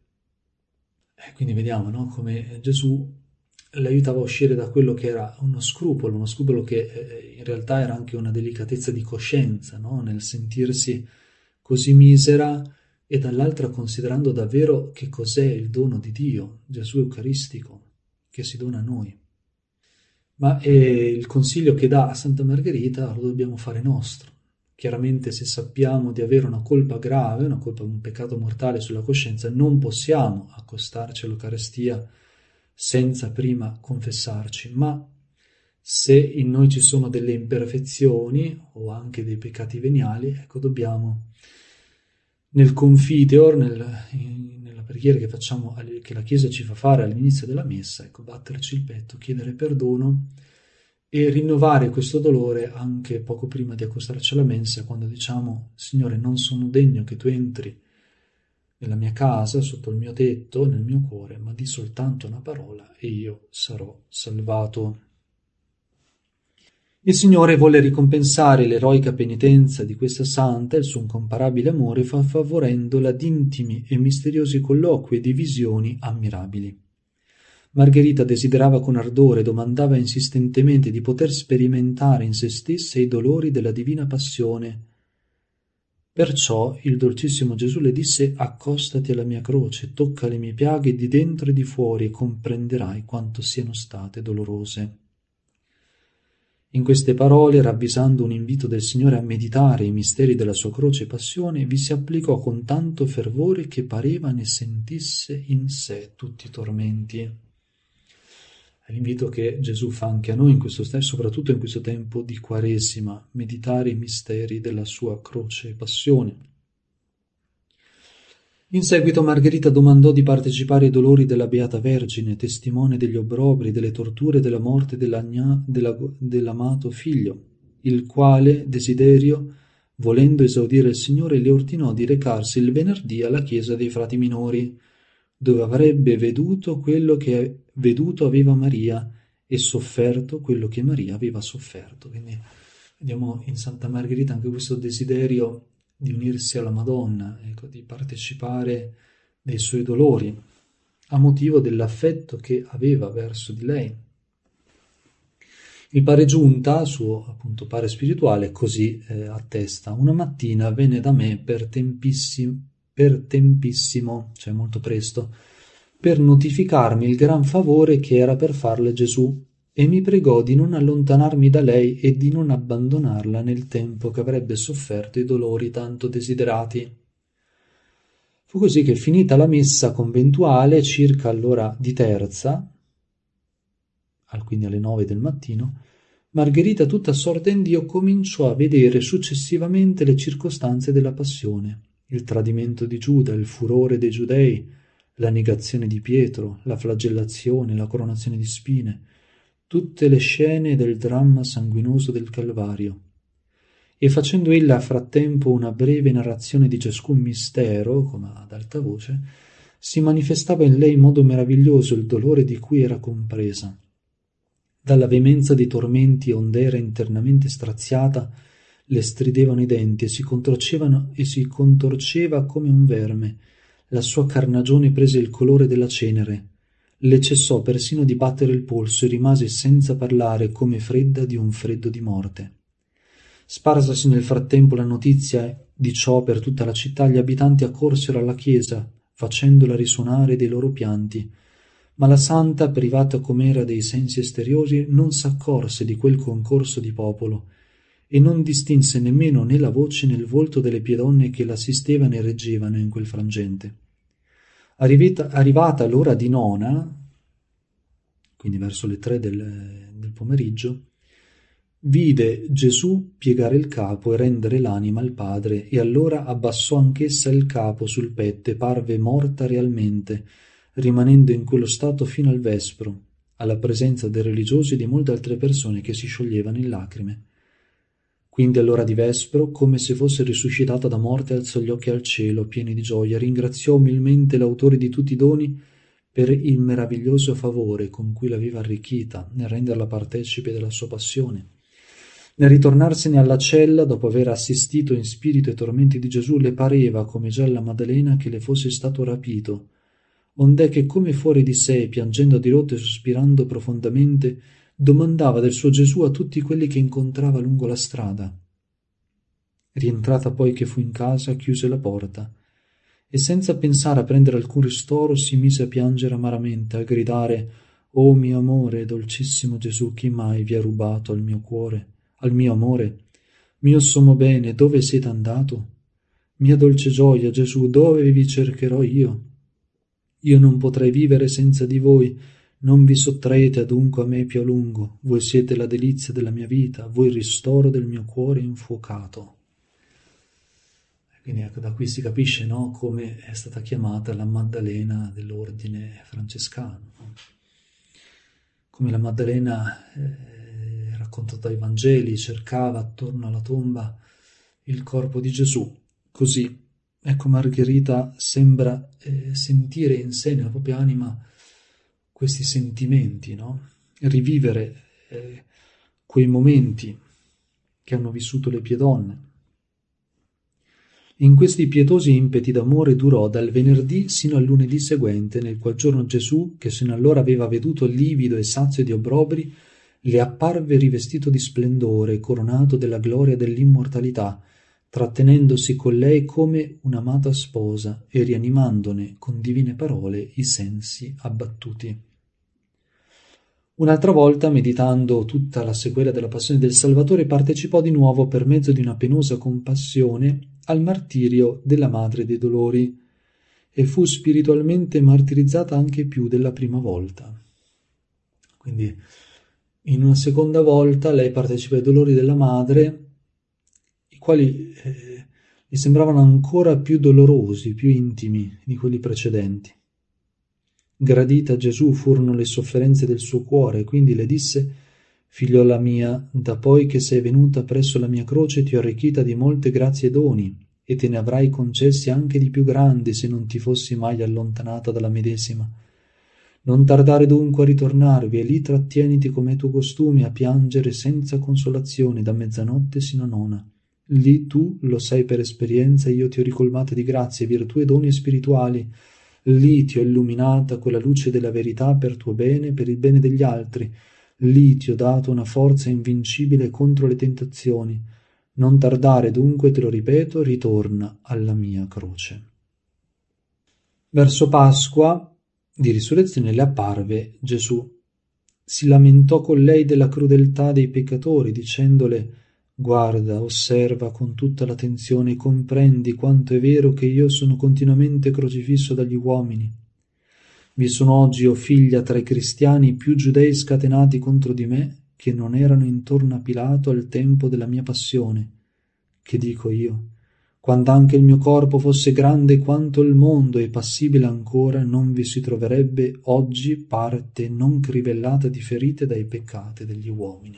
A: E quindi vediamo, no, come Gesù le aiutava a uscire da quello che era uno scrupolo, uno scrupolo che eh, in realtà era anche una delicatezza di coscienza, no? Nel sentirsi così misera, e dall'altra considerando davvero che cos'è il dono di Dio, Gesù Eucaristico, che si dona a noi. Ma eh, il consiglio che dà a Santa Margherita lo dobbiamo fare nostro. Chiaramente, se sappiamo di avere una colpa grave, una colpa, un peccato mortale sulla coscienza, non possiamo accostarci all'Eucaristia senza prima confessarci, ma se in noi ci sono delle imperfezioni o anche dei peccati veniali, ecco, dobbiamo nel confiteor, nel, nella preghiera che facciamo, che la Chiesa ci fa fare all'inizio della messa, ecco, batterci il petto, chiedere perdono e rinnovare questo dolore anche poco prima di accostarci alla mensa, quando diciamo: «Signore, non sono degno che tu entri nella mia casa, sotto il mio tetto, nel mio cuore, ma di soltanto una parola e io sarò salvato». Il Signore volle ricompensare l'eroica penitenza di questa santa e il suo incomparabile amore, fa favorendola di intimi e misteriosi colloqui e di visioni ammirabili. Margherita desiderava con ardore, domandava insistentemente di poter sperimentare in se stessa i dolori della divina passione. Perciò il dolcissimo Gesù le disse: «Accostati alla mia croce, tocca le mie piaghe di dentro e di fuori e comprenderai quanto siano state dolorose». In queste parole, ravvisando un invito del Signore a meditare i misteri della sua croce e passione, vi si applicò con tanto fervore che pareva ne sentisse in sé tutti i tormenti. È l'invito che Gesù fa anche a noi in questo stesso, soprattutto in questo tempo di Quaresima, meditare i misteri della sua croce e passione. In seguito Margherita domandò di partecipare ai dolori della Beata Vergine, testimone degli obbrobri, delle torture e della morte dell'agna, della, dell'amato figlio, il quale desiderio, volendo esaudire il Signore, le ordinò di recarsi il venerdì alla chiesa dei frati minori, dove avrebbe veduto quello che veduto aveva Maria e sofferto quello che Maria aveva sofferto. Quindi vediamo in Santa Margherita anche questo desiderio di unirsi alla Madonna, ecco, di partecipare dei suoi dolori, a motivo dell'affetto che aveva verso di lei. Il padre Giunta, suo appunto padre spirituale, così eh, attesta: una mattina venne da me per tempissimo, per tempissimo, cioè molto presto, per notificarmi il gran favore che era per farle Gesù, e mi pregò di non allontanarmi da lei e di non abbandonarla nel tempo che avrebbe sofferto i dolori tanto desiderati. Fu così che, finita la messa conventuale, circa all'ora di terza, quindi alle nove del mattino, Margherita, tutta assorta in Dio, cominciò a vedere successivamente le circostanze della passione, il tradimento di Giuda, il furore dei Giudei, la negazione di Pietro, la flagellazione, la coronazione di spine, tutte le scene del dramma sanguinoso del Calvario. E facendo ella a frattempo una breve narrazione di ciascun mistero, come ad alta voce, si manifestava in lei in modo meraviglioso il dolore di cui era compresa. Dalla veemenza dei tormenti, onde era internamente straziata, le stridevano i denti e si contorcevano e si contorceva come un verme. La sua carnagione prese il colore della cenere. Le cessò persino di battere il polso e rimase senza parlare, come fredda di un freddo di morte. Sparsasi nel frattempo la notizia di ciò per tutta la città, gli abitanti accorsero alla chiesa, facendola risuonare dei loro pianti. Ma la santa, privata com'era dei sensi esteriori, non s'accorse di quel concorso di popolo e non distinse nemmeno né la voce né il volto delle piedonne che l'assistevano e reggevano in quel frangente. Arrivata, arrivata l'ora di nona, quindi verso le tre del, del pomeriggio, vide Gesù piegare il capo e rendere l'anima al Padre, e allora abbassò anch'essa il capo sul petto e parve morta realmente, rimanendo in quello stato fino al vespro, alla presenza dei religiosi e di molte altre persone che si scioglievano in lacrime. Quindi all'ora di vespro, come se fosse risuscitata da morte, alzò gli occhi al cielo, pieni di gioia, ringraziò umilmente l'autore di tutti i doni per il meraviglioso favore con cui l'aveva arricchita, nel renderla partecipe della sua passione. Nel ritornarsene alla cella, dopo aver assistito in spirito ai tormenti di Gesù, le pareva, come già alla Maddalena, che le fosse stato rapito, ond'è che, come fuori di sé, piangendo a dirotto e sospirando profondamente, domandava del suo Gesù a tutti quelli che incontrava lungo la strada. Rientrata poi che fu in casa, chiuse la porta e, senza pensare a prendere alcun ristoro, si mise a piangere amaramente, a gridare: «Oh mio amore, dolcissimo Gesù, chi mai vi ha rubato al mio cuore, al mio amore? Mio sommo bene, dove siete andato? Mia dolce gioia, Gesù, dove vi cercherò io? Io non potrei vivere senza di voi. Non vi sottraete adunque a me più a lungo. Voi siete la delizia della mia vita, voi il ristoro del mio cuore infuocato». Quindi ecco, da qui si capisce, no, come è stata chiamata la Maddalena dell'ordine francescano. Come la Maddalena, eh, raccontata dai Vangeli, cercava attorno alla tomba il corpo di Gesù. Così, ecco, Margherita sembra eh, sentire in sé, nella propria anima, questi sentimenti, no? Rivivere eh, quei momenti che hanno vissuto le piedonne. In questi pietosi impeti d'amore durò dal venerdì sino al lunedì seguente, nel qual giorno Gesù, che sino allora aveva veduto livido e sazio di obbrobri, le apparve rivestito di splendore, coronato della gloria dell'immortalità, trattenendosi con lei come un'amata sposa e rianimandone con divine parole i sensi abbattuti. Un'altra volta, meditando tutta la sequela della passione del Salvatore, partecipò di nuovo, per mezzo di una penosa compassione, al martirio della Madre dei Dolori, e fu spiritualmente martirizzata anche più della prima volta. Quindi, in una seconda volta, lei partecipa ai dolori della Madre, i quali eh, gli sembravano ancora più dolorosi, più intimi di quelli precedenti. Gradite a Gesù furono le sofferenze del suo cuore, quindi le disse: «Figliola mia, da poi che sei venuta presso la mia croce ti ho arricchita di molte grazie e doni, e te ne avrai concessi anche di più grandi se non ti fossi mai allontanata dalla medesima. Non tardare dunque a ritornarvi, e lì trattieniti come è tuo costume a piangere senza consolazione da mezzanotte sino a nona. Lì tu lo sai per esperienza, io ti ho ricolmata di grazie, virtù e doni spirituali. Lì ti ho illuminata con la luce della verità per tuo bene, per il bene degli altri. Lì ti ho dato una forza invincibile contro le tentazioni. Non tardare dunque, te lo ripeto, ritorna alla mia croce. Verso Pasqua di risurrezione le apparve Gesù. Si lamentò con lei della crudeltà dei peccatori, dicendole: guarda, osserva con tutta l'attenzione e comprendi quanto è vero che io sono continuamente crocifisso dagli uomini. Vi sono oggi, o figlia, tra i cristiani più giudei scatenati contro di me, che non erano intorno a Pilato al tempo della mia passione. Che dico io? Quando anche il mio corpo fosse grande quanto il mondo e passibile ancora, non vi si troverebbe oggi parte non crivellata di ferite dai peccati degli uomini.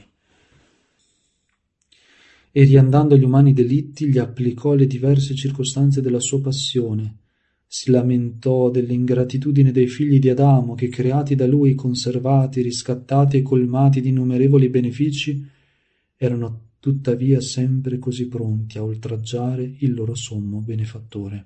A: E riandando agli umani delitti, gli applicò le diverse circostanze della sua passione. Si lamentò dell'ingratitudine dei figli di Adamo, che creati da lui, conservati, riscattati e colmati di innumerevoli benefici, erano tuttavia sempre così pronti a oltraggiare il loro sommo benefattore.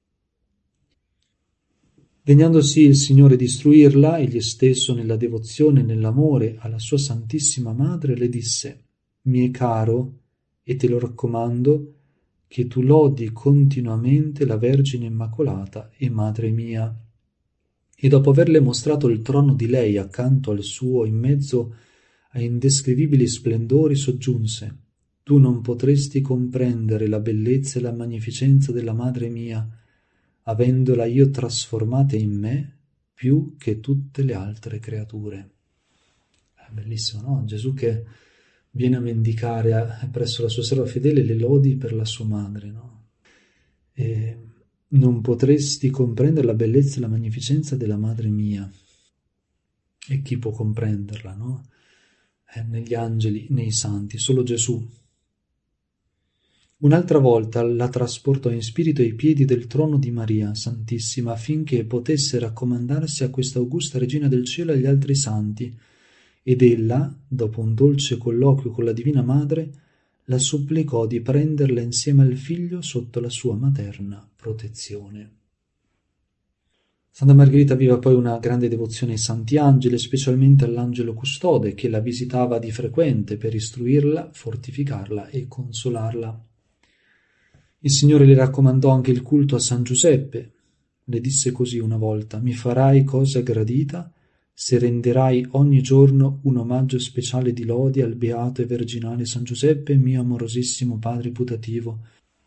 A: Degnandosi il Signore di istruirla, egli stesso nella devozione e nell'amore alla sua Santissima Madre le disse: mi è caro, e te lo raccomando, che tu lodi continuamente la Vergine Immacolata e Madre mia. E dopo averle mostrato il trono di lei accanto al suo, in mezzo a indescrivibili splendori, soggiunse: tu non potresti comprendere la bellezza e la magnificenza della Madre mia, avendola io trasformata in me più che tutte le altre creature. È bellissimo, no? Gesù che viene a mendicare a, presso la sua serva fedele le lodi per la sua madre, no? E non potresti comprendere la bellezza e la magnificenza della Madre mia. E chi può comprenderla, no? Eh, negli angeli, nei santi, solo Gesù. Un'altra volta la trasportò in spirito ai piedi del trono di Maria Santissima, affinché potesse raccomandarsi a questa augusta Regina del Cielo e agli altri santi, ed ella, dopo un dolce colloquio con la Divina Madre, la supplicò di prenderla insieme al figlio sotto la sua materna protezione. Santa Margherita aveva poi una grande devozione ai santi angeli, specialmente all'angelo custode, che la visitava di frequente per istruirla, fortificarla e consolarla. Il Signore le raccomandò anche il culto a San Giuseppe. Le disse così una volta: mi farai cosa gradita se renderai ogni giorno un omaggio speciale di lodi al beato e virginale San Giuseppe, mio amorosissimo padre putativo.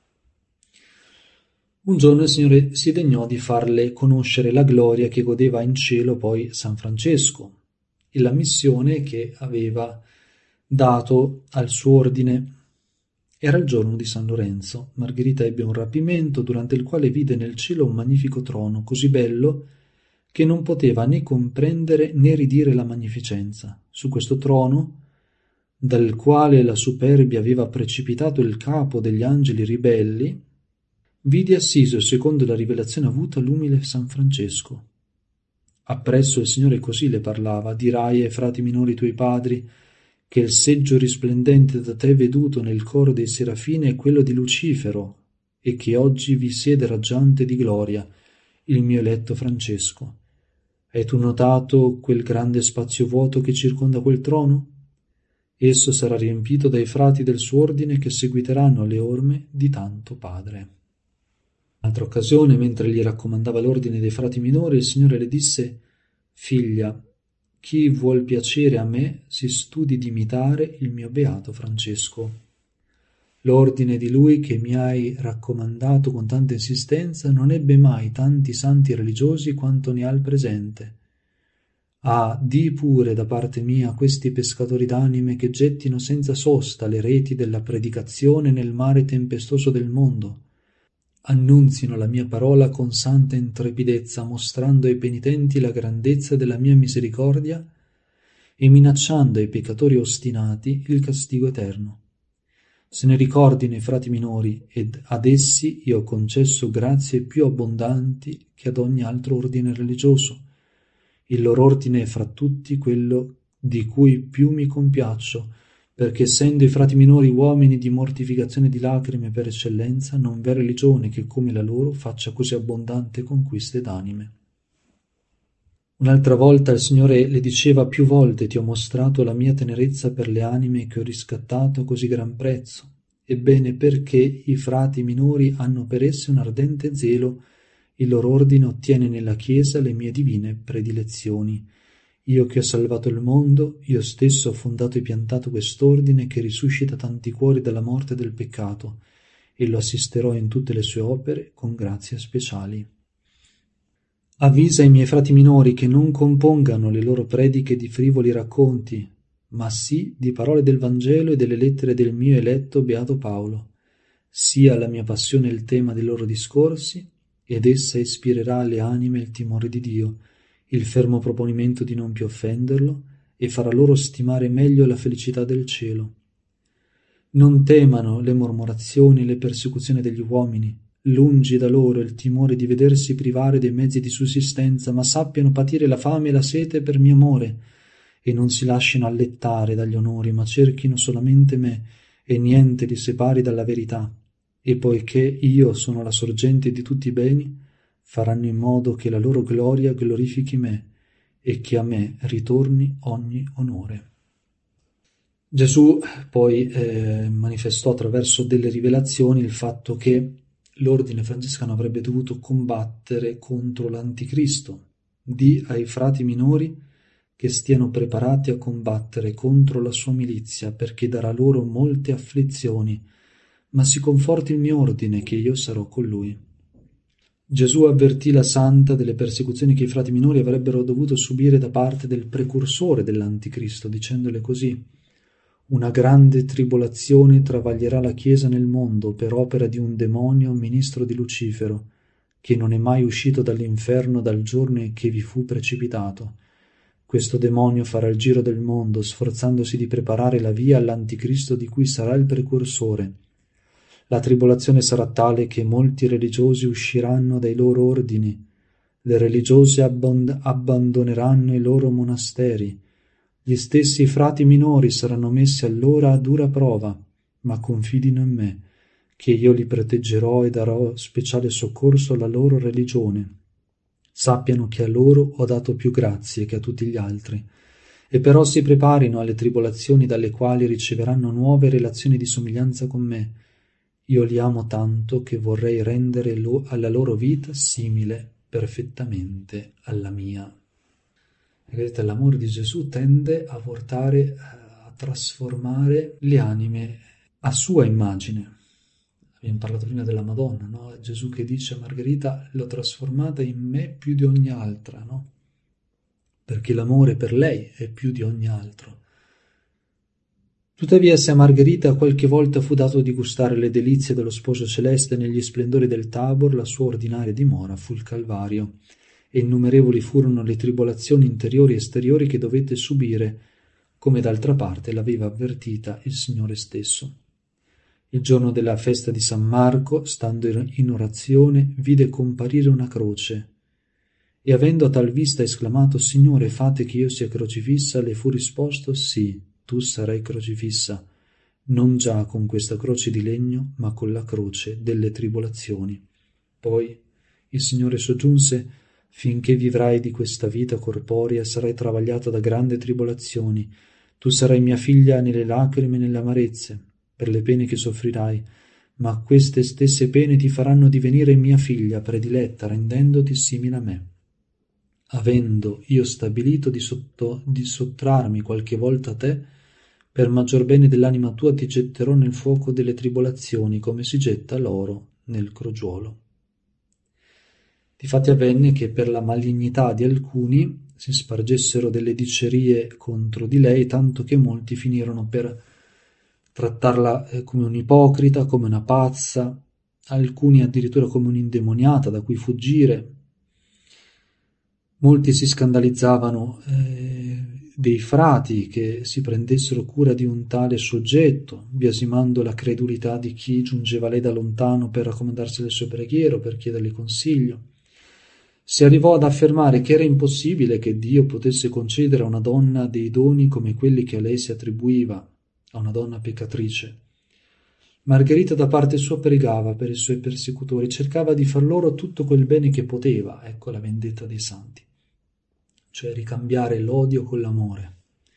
A: Un giorno il Signore si degnò di farle conoscere la gloria che godeva in cielo poi San Francesco e la missione che aveva dato al suo ordine. Era il giorno di San Lorenzo. Margherita ebbe un rapimento durante il quale vide nel cielo un magnifico trono, così bello che non poteva né comprendere né ridire la magnificenza. Su questo trono, dal quale la superbia aveva precipitato il capo degli angeli ribelli, vide assiso, secondo la rivelazione avuta, l'umile San Francesco. Appresso il Signore così le parlava: dirai ai frati minori tuoi padri che il seggio risplendente da te veduto nel coro dei serafini è quello di Lucifero, e che oggi vi siede raggiante di gloria il mio eletto Francesco. Hai tu notato quel grande spazio vuoto che circonda quel trono? Esso sarà riempito dai frati del suo ordine che seguiteranno le orme di tanto padre. Altra occasione, mentre gli raccomandava l'ordine dei frati minori, il Signore le disse: figlia, chi vuol piacere a me si studi di imitare il mio beato Francesco. L'ordine di lui che mi hai raccomandato con tanta insistenza non ebbe mai tanti santi religiosi quanto ne ha il presente. Ah, di pure da parte mia a questi pescatori d'anime che gettino senza sosta le reti della predicazione nel mare tempestoso del mondo. Annunzino la mia parola con santa intrepidezza, mostrando ai penitenti la grandezza della mia misericordia e minacciando ai peccatori ostinati il castigo eterno. Se ne ricordino i frati minori, ed ad essi io ho concesso grazie più abbondanti che ad ogni altro ordine religioso. Il loro ordine è fra tutti quello di cui più mi compiaccio, perché essendo i frati minori uomini di mortificazione e di lacrime per eccellenza, non v'è religione che come la loro faccia così abbondante conquiste d'anime. Un'altra volta il Signore le diceva: più volte ti ho mostrato la mia tenerezza per le anime che ho riscattato a così gran prezzo. Ebbene, perché i frati minori hanno per esse un ardente zelo, il loro ordine ottiene nella Chiesa le mie divine predilezioni. Io che ho salvato il mondo, io stesso ho fondato e piantato quest'ordine che risuscita tanti cuori dalla morte del peccato, e lo assisterò in tutte le sue opere con grazie speciali. Avvisa i miei frati minori che non compongano le loro prediche di frivoli racconti, ma sì di parole del Vangelo e delle lettere del mio eletto beato Paolo. Sia la mia passione il tema dei loro discorsi, ed essa ispirerà alle anime il timore di Dio, il fermo proponimento di non più offenderlo, e farà loro stimare meglio la felicità del cielo. Non temano le mormorazioni e le persecuzioni degli uomini, lungi da loro il timore di vedersi privare dei mezzi di sussistenza, ma sappiano patire la fame e la sete per mio amore, e non si lasciino allettare dagli onori, ma cerchino solamente me, e niente li separi dalla verità. E poiché io sono la sorgente di tutti i beni, faranno in modo che la loro gloria glorifichi me, e che a me ritorni ogni onore. Gesù poi eh, manifestò attraverso delle rivelazioni il fatto che l'ordine francescano avrebbe dovuto combattere contro l'anticristo. Dì ai frati minori che stiano preparati a combattere contro la sua milizia, perché darà loro molte afflizioni, ma si conforti il mio ordine che io sarò con lui. Gesù avvertì la santa delle persecuzioni che i frati minori avrebbero dovuto subire da parte del precursore dell'anticristo, dicendole così: una grande tribolazione travaglierà la Chiesa nel mondo per opera di un demonio ministro di Lucifero, che non è mai uscito dall'inferno dal giorno in che vi fu precipitato. Questo demonio farà il giro del mondo, sforzandosi di preparare la via all'anticristo di cui sarà il precursore. La tribolazione sarà tale che molti religiosi usciranno dai loro ordini, le religiose abbond- abbandoneranno i loro monasteri. Gli stessi frati minori saranno messi allora a dura prova, ma confidino in me, che io li proteggerò e darò speciale soccorso alla loro religione. Sappiano che a loro ho dato più grazie che a tutti gli altri, e però si preparino alle tribolazioni dalle quali riceveranno nuove relazioni di somiglianza con me. Io li amo tanto che vorrei rendere lo- alla loro vita simile perfettamente alla mia. Vedete, l'amore di Gesù tende a portare a trasformare le anime a sua immagine. Abbiamo parlato prima della Madonna, no? Gesù che dice a Margherita: l'ho trasformata in me più di ogni altra, no? Perché l'amore per lei è più di ogni altro. Tuttavia, se a Margherita qualche volta fu dato di gustare le delizie dello sposo celeste negli splendori del Tabor, la sua ordinaria dimora fu il Calvario, e innumerevoli furono le tribolazioni interiori e esteriori che dovette subire, come d'altra parte l'aveva avvertita il Signore stesso. Il giorno della festa di San Marco, stando in orazione, vide comparire una croce, e avendo a tal vista esclamato: Signore, fate che io sia crocifissa, le fu risposto: sì, tu sarai crocifissa, non già con questa croce di legno, ma con la croce delle tribolazioni. Poi il Signore soggiunse: finché vivrai di questa vita corporea sarai travagliata da grandi tribolazioni. Tu sarai mia figlia nelle lacrime e nelle amarezze, per le pene che soffrirai, ma queste stesse pene ti faranno divenire mia figlia prediletta, rendendoti simile a me. Avendo io stabilito di, sotto, di sottrarmi qualche volta a te, per maggior bene dell'anima tua ti getterò nel fuoco delle tribolazioni, come si getta l'oro nel crogiuolo. Difatti avvenne che per la malignità di alcuni si spargessero delle dicerie contro di lei, tanto che molti finirono per trattarla come un'ipocrita, come una pazza, alcuni addirittura come un'indemoniata da cui fuggire. Molti si scandalizzavano eh, dei frati che si prendessero cura di un tale soggetto, biasimando la credulità di chi giungeva a lei da lontano per raccomandarsi le sue preghiere o per chiederle consiglio. Si arrivò ad affermare che era impossibile che Dio potesse concedere a una donna dei doni come quelli che a lei si attribuiva, a una donna peccatrice. Margherita da parte sua pregava per i suoi persecutori, cercava di far loro tutto quel bene che poteva, ecco la vendetta dei santi, cioè ricambiare l'odio con l'amore.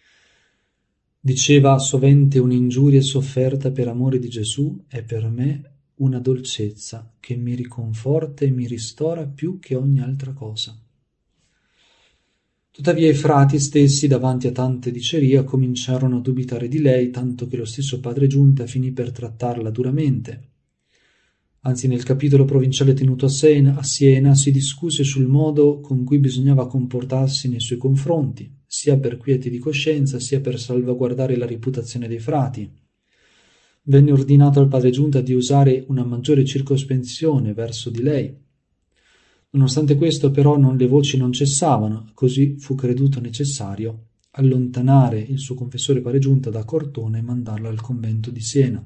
A: Diceva sovente: un'ingiuria sofferta per amore di Gesù è per me una dolcezza che mi riconforta e mi ristora più che ogni altra cosa. Tuttavia i frati stessi, davanti a tante dicerie, cominciarono a dubitare di lei, tanto che lo stesso padre Giunta finì per trattarla duramente. Anzi, nel capitolo provinciale tenuto a Siena, a Siena si discusse sul modo con cui bisognava comportarsi nei suoi confronti, sia per quiete di coscienza, sia per salvaguardare la reputazione dei frati. Venne ordinato al padre Giunta di usare una maggiore circospezione verso di lei. Nonostante questo, però, non, le voci non cessavano, così fu creduto necessario allontanare il suo confessore padre Giunta da Cortona e mandarlo al convento di Siena.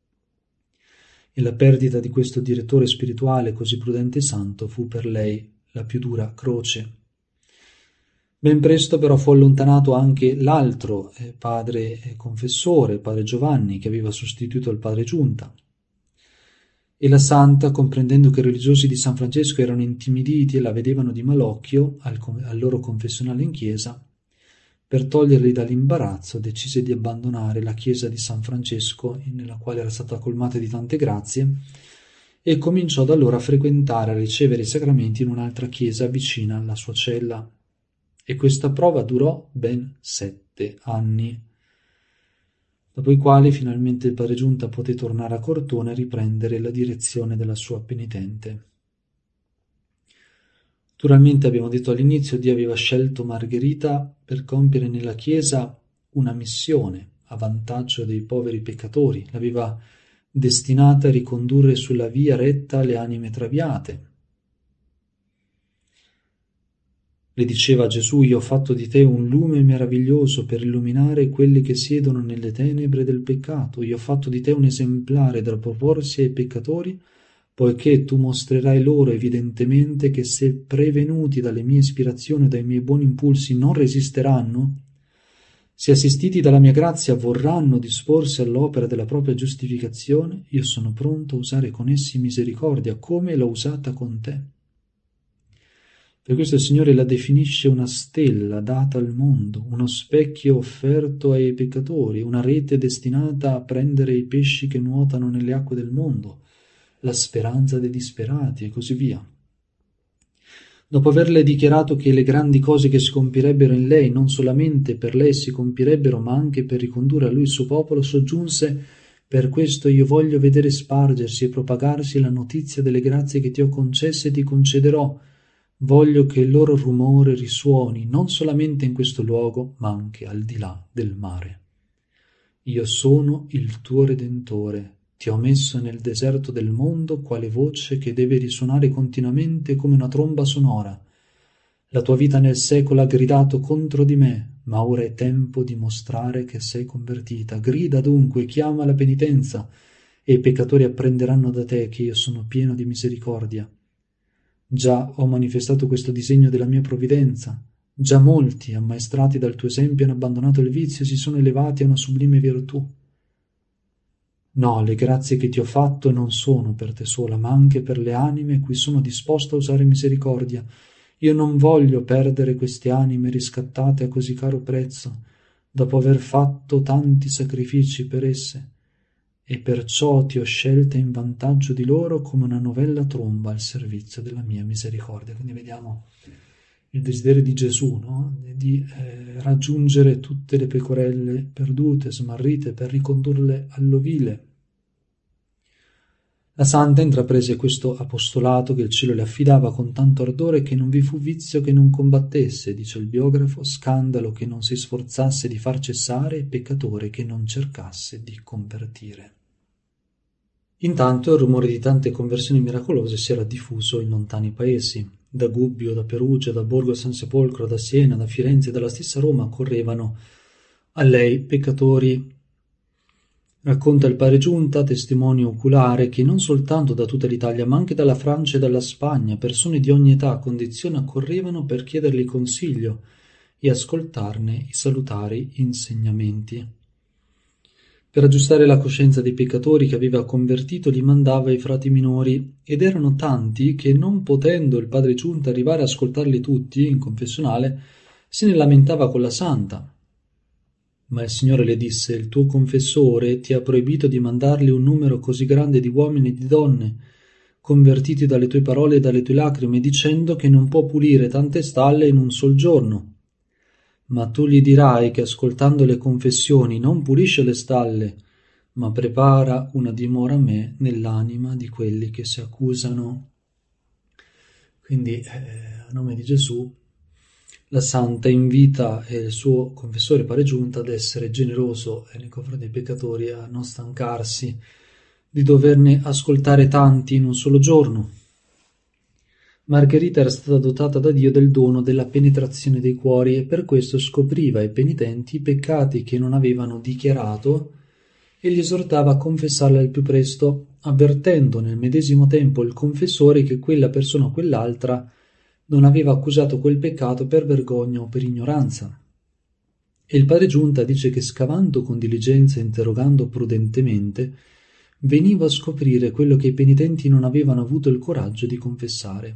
A: E la perdita di questo direttore spirituale così prudente e santo fu per lei la più dura croce. Ben presto però fu allontanato anche l'altro eh, padre eh, confessore, padre Giovanni, che aveva sostituito il padre Giunta. E la santa, comprendendo che i religiosi di San Francesco erano intimiditi e la vedevano di malocchio al, al loro confessionale in chiesa, per toglierli dall'imbarazzo decise di abbandonare la chiesa di San Francesco, nella quale era stata colmata di tante grazie, e cominciò da allora a frequentare, a ricevere i sacramenti in un'altra chiesa vicina alla sua cella. E questa prova durò ben sette anni, dopo i quali finalmente il padre Giunta poté tornare a Cortona e riprendere la direzione della sua penitente. Naturalmente, abbiamo detto all'inizio, Dio aveva scelto Margherita per compiere nella Chiesa una missione a vantaggio dei poveri peccatori, l'aveva destinata a ricondurre sulla via retta le anime traviate. Le diceva Gesù: io ho fatto di te un lume meraviglioso per illuminare quelli che siedono nelle tenebre del peccato, io ho fatto di te un esemplare da proporsi ai peccatori, poiché tu mostrerai loro evidentemente che se prevenuti dalle mie ispirazioni e dai miei buoni impulsi non resisteranno, se assistiti dalla mia grazia vorranno disporsi all'opera della propria giustificazione, io sono pronto a usare con essi misericordia come l'ho usata con te. Per questo il Signore la definisce una stella data al mondo, uno specchio offerto ai peccatori, una rete destinata a prendere i pesci che nuotano nelle acque del mondo, la speranza dei disperati e così via. Dopo averle dichiarato che le grandi cose che si compirebbero in lei non solamente per lei si compirebbero, ma anche per ricondurre a lui il suo popolo, soggiunse: per questo io voglio vedere spargersi e propagarsi la notizia delle grazie che ti ho concesse e ti concederò. Voglio che il loro rumore risuoni non solamente in questo luogo, ma anche al di là del mare. Io sono il tuo Redentore, ti ho messo nel deserto del mondo quale voce che deve risuonare continuamente come una tromba sonora. La tua vita nel secolo ha gridato contro di me, ma ora è tempo di mostrare che sei convertita. Grida dunque, chiama la penitenza, e i peccatori apprenderanno da te che io sono pieno di misericordia. Già ho manifestato questo disegno della mia provvidenza, già molti, ammaestrati dal tuo esempio, hanno abbandonato il vizio e si sono elevati a una sublime virtù. No, le grazie che ti ho fatto non sono per te sola, ma anche per le anime cui sono disposto a usare misericordia. Io non voglio perdere queste anime riscattate a così caro prezzo, dopo aver fatto tanti sacrifici per esse, e perciò ti ho scelta in vantaggio di loro come una novella tromba al servizio della mia misericordia. Quindi vediamo il desiderio di Gesù, no? Di eh, raggiungere tutte le pecorelle perdute, smarrite, per ricondurle all'ovile. La santa intraprese questo apostolato che il cielo le affidava con tanto ardore che non vi fu vizio che non combattesse, dice il biografo, scandalo che non si sforzasse di far cessare e peccatore che non cercasse di convertire. Intanto il rumore di tante conversioni miracolose si era diffuso in lontani paesi. Da Gubbio, da Perugia, da Borgo San Sepolcro, da Siena, da Firenze e dalla stessa Roma correvano a lei peccatori Racconta il padre Giunta, testimone oculare, che non soltanto da tutta l'Italia, ma anche dalla Francia e dalla Spagna, persone di ogni età e condizione accorrevano per chiedergli consiglio e ascoltarne i salutari insegnamenti. Per aggiustare la coscienza dei peccatori che aveva convertito, li mandava ai frati minori, ed erano tanti che, non potendo il padre Giunta arrivare a ascoltarli tutti in confessionale, se ne lamentava con la santa. Ma il Signore le disse: il tuo confessore ti ha proibito di mandargli un numero così grande di uomini e di donne, convertiti dalle tue parole e dalle tue lacrime, dicendo che non può pulire tante stalle in un sol giorno. Ma tu gli dirai che, ascoltando le confessioni, non pulisce le stalle, ma prepara una dimora a me nell'anima di quelli che si accusano. Quindi, eh, a nome di Gesù, la Santa invita il suo confessore padre Giunta ad essere generoso nei confronti dei peccatori, a non stancarsi di doverne ascoltare tanti in un solo giorno. Margherita era stata dotata da Dio del dono della penetrazione dei cuori e per questo scopriva ai penitenti i peccati che non avevano dichiarato e li esortava a confessarli al più presto, avvertendo nel medesimo tempo il confessore che quella persona o quell'altra non aveva accusato quel peccato per vergogna o per ignoranza. E il padre Giunta dice che, scavando con diligenza e interrogando prudentemente, veniva a scoprire quello che i penitenti non avevano avuto il coraggio di confessare.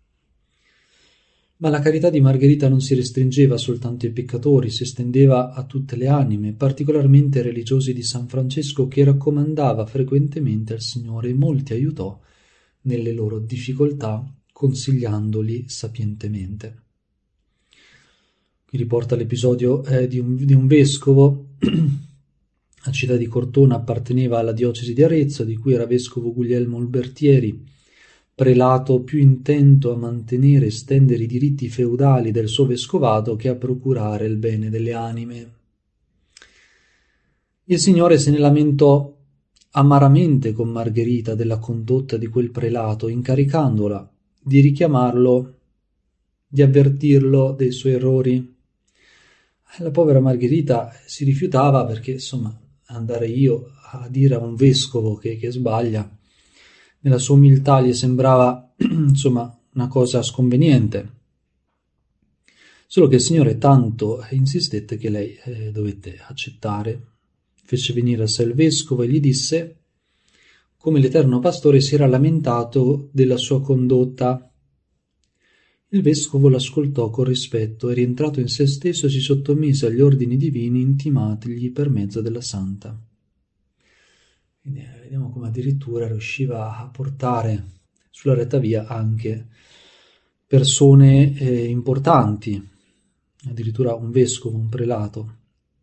A: Ma la carità di Margherita non si restringeva soltanto ai peccatori, si estendeva a tutte le anime, particolarmente ai religiosi di San Francesco, che raccomandava frequentemente al Signore, e molti aiutò nelle loro difficoltà, consigliandoli sapientemente. Qui riporta l'episodio eh, di, un, di un vescovo. La città di Cortona apparteneva alla diocesi di Arezzo, di cui era vescovo Guglielmo Albertieri, prelato più intento a mantenere e estendere i diritti feudali del suo vescovato che a procurare il bene delle anime. Il Signore se ne lamentò amaramente con Margherita della condotta di quel prelato, incaricandola di richiamarlo, di avvertirlo dei suoi errori. La povera Margherita si rifiutava perché, insomma, andare io a dire a un vescovo che, che sbaglia, nella sua umiltà gli sembrava, insomma, una cosa sconveniente. Solo che il Signore tanto insistette che lei eh, dovette accettare. Fece venire a sé il vescovo e gli disse come l'Eterno Pastore si era lamentato della sua condotta. Il vescovo l'ascoltò con rispetto e, rientrato in se stesso, si sottomise agli ordini divini intimatigli per mezzo della Santa. Quindi vediamo come addirittura riusciva a portare sulla retta via anche persone eh, importanti, addirittura un vescovo, un prelato.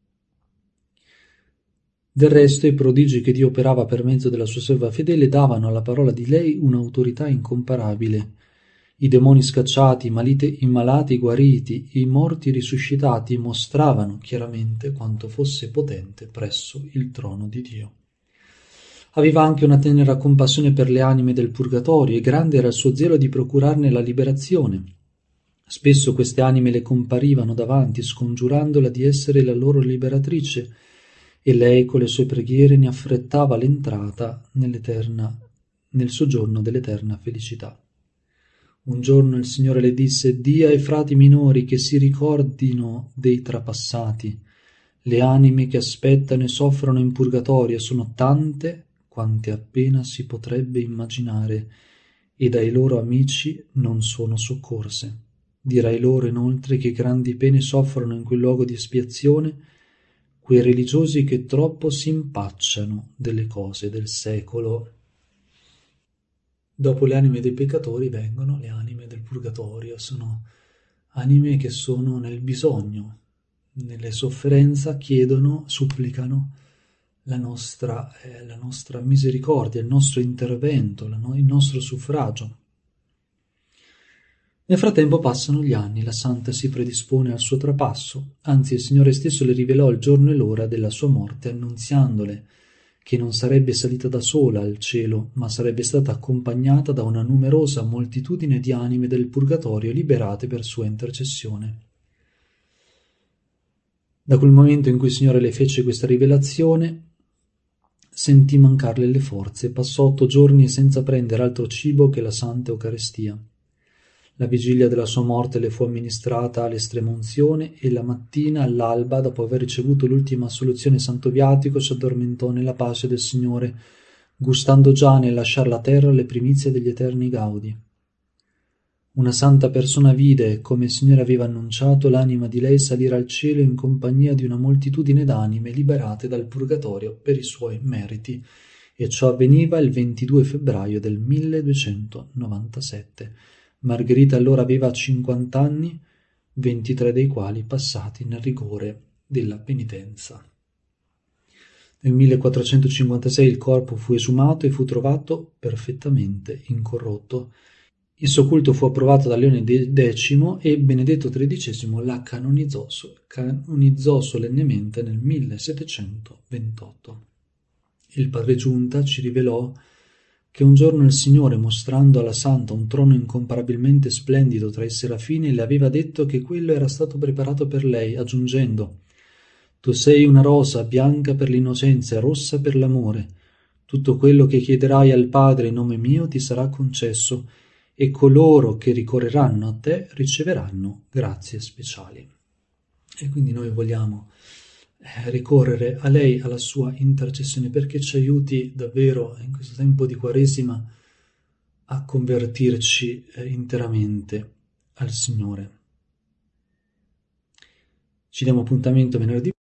A: Del resto, i prodigi che Dio operava per mezzo della sua serva fedele davano alla parola di lei un'autorità incomparabile. I demoni scacciati, i malati guariti, i morti risuscitati mostravano chiaramente quanto fosse potente presso il trono di Dio. Aveva anche una tenera compassione per le anime del purgatorio e grande era il suo zelo di procurarne la liberazione. Spesso queste anime le comparivano davanti, scongiurandola di essere la loro liberatrice, e lei con le sue preghiere ne affrettava l'entrata nell'eterna, nel soggiorno dell'eterna felicità. Un giorno il Signore le disse: «Dì ai frati minori che si ricordino dei trapassati. Le anime che aspettano e soffrono in purgatorio sono tante quante appena si potrebbe immaginare, e dai loro amici non sono soccorse. Dirai loro inoltre che grandi pene soffrono in quel luogo di espiazione quei religiosi che troppo si impacciano delle cose del secolo». Dopo le anime dei peccatori vengono le anime del purgatorio, sono anime che sono nel bisogno, nelle sofferenza, chiedono, supplicano la nostra, eh, la nostra misericordia, il nostro intervento, la no- il nostro suffragio. Nel frattempo passano gli anni, la Santa si predispone al suo trapasso, anzi il Signore stesso le rivelò il giorno e l'ora della sua morte, annunziandole che non sarebbe salita da sola al cielo, ma sarebbe stata accompagnata da una numerosa moltitudine di anime del purgatorio liberate per sua intercessione. Da quel momento in cui il Signore le fece questa rivelazione, sentì mancarle le forze e passò otto giorni senza prendere altro cibo che la Santa Eucaristia. La vigilia della sua morte le fu amministrata all'estrema unzione e la mattina all'alba, dopo aver ricevuto l'ultima assoluzione santo viatico, si addormentò nella pace del Signore, gustando già nel lasciar la terra le primizie degli eterni gaudi. Una santa persona vide, come il Signore aveva annunciato, l'anima di lei salire al cielo in compagnia di una moltitudine d'anime liberate dal purgatorio per i suoi meriti, e ciò avveniva il ventidue febbraio del milleduecentonovantasette. Margherita allora aveva cinquanta anni, ventitré dei quali passati nel rigore della penitenza. Nel millequattrocentocinquantasei il corpo fu esumato e fu trovato perfettamente incorrotto. Il suo culto fu approvato da Leone X e Benedetto tredicesimo la canonizzò, canonizzò solennemente nel millesettecentoventotto. Il padre Giunta ci rivelò che un giorno il Signore, mostrando alla Santa un trono incomparabilmente splendido tra i serafini, le aveva detto che quello era stato preparato per lei, aggiungendo: «Tu sei una rosa bianca per l'innocenza e rossa per l'amore. Tutto quello che chiederai al Padre in nome mio ti sarà concesso, e coloro che ricorreranno a te riceveranno grazie speciali». E quindi noi vogliamo ricorrere a lei, alla sua intercessione, perché ci aiuti davvero in questo tempo di Quaresima a convertirci interamente al Signore. Ci diamo appuntamento venerdì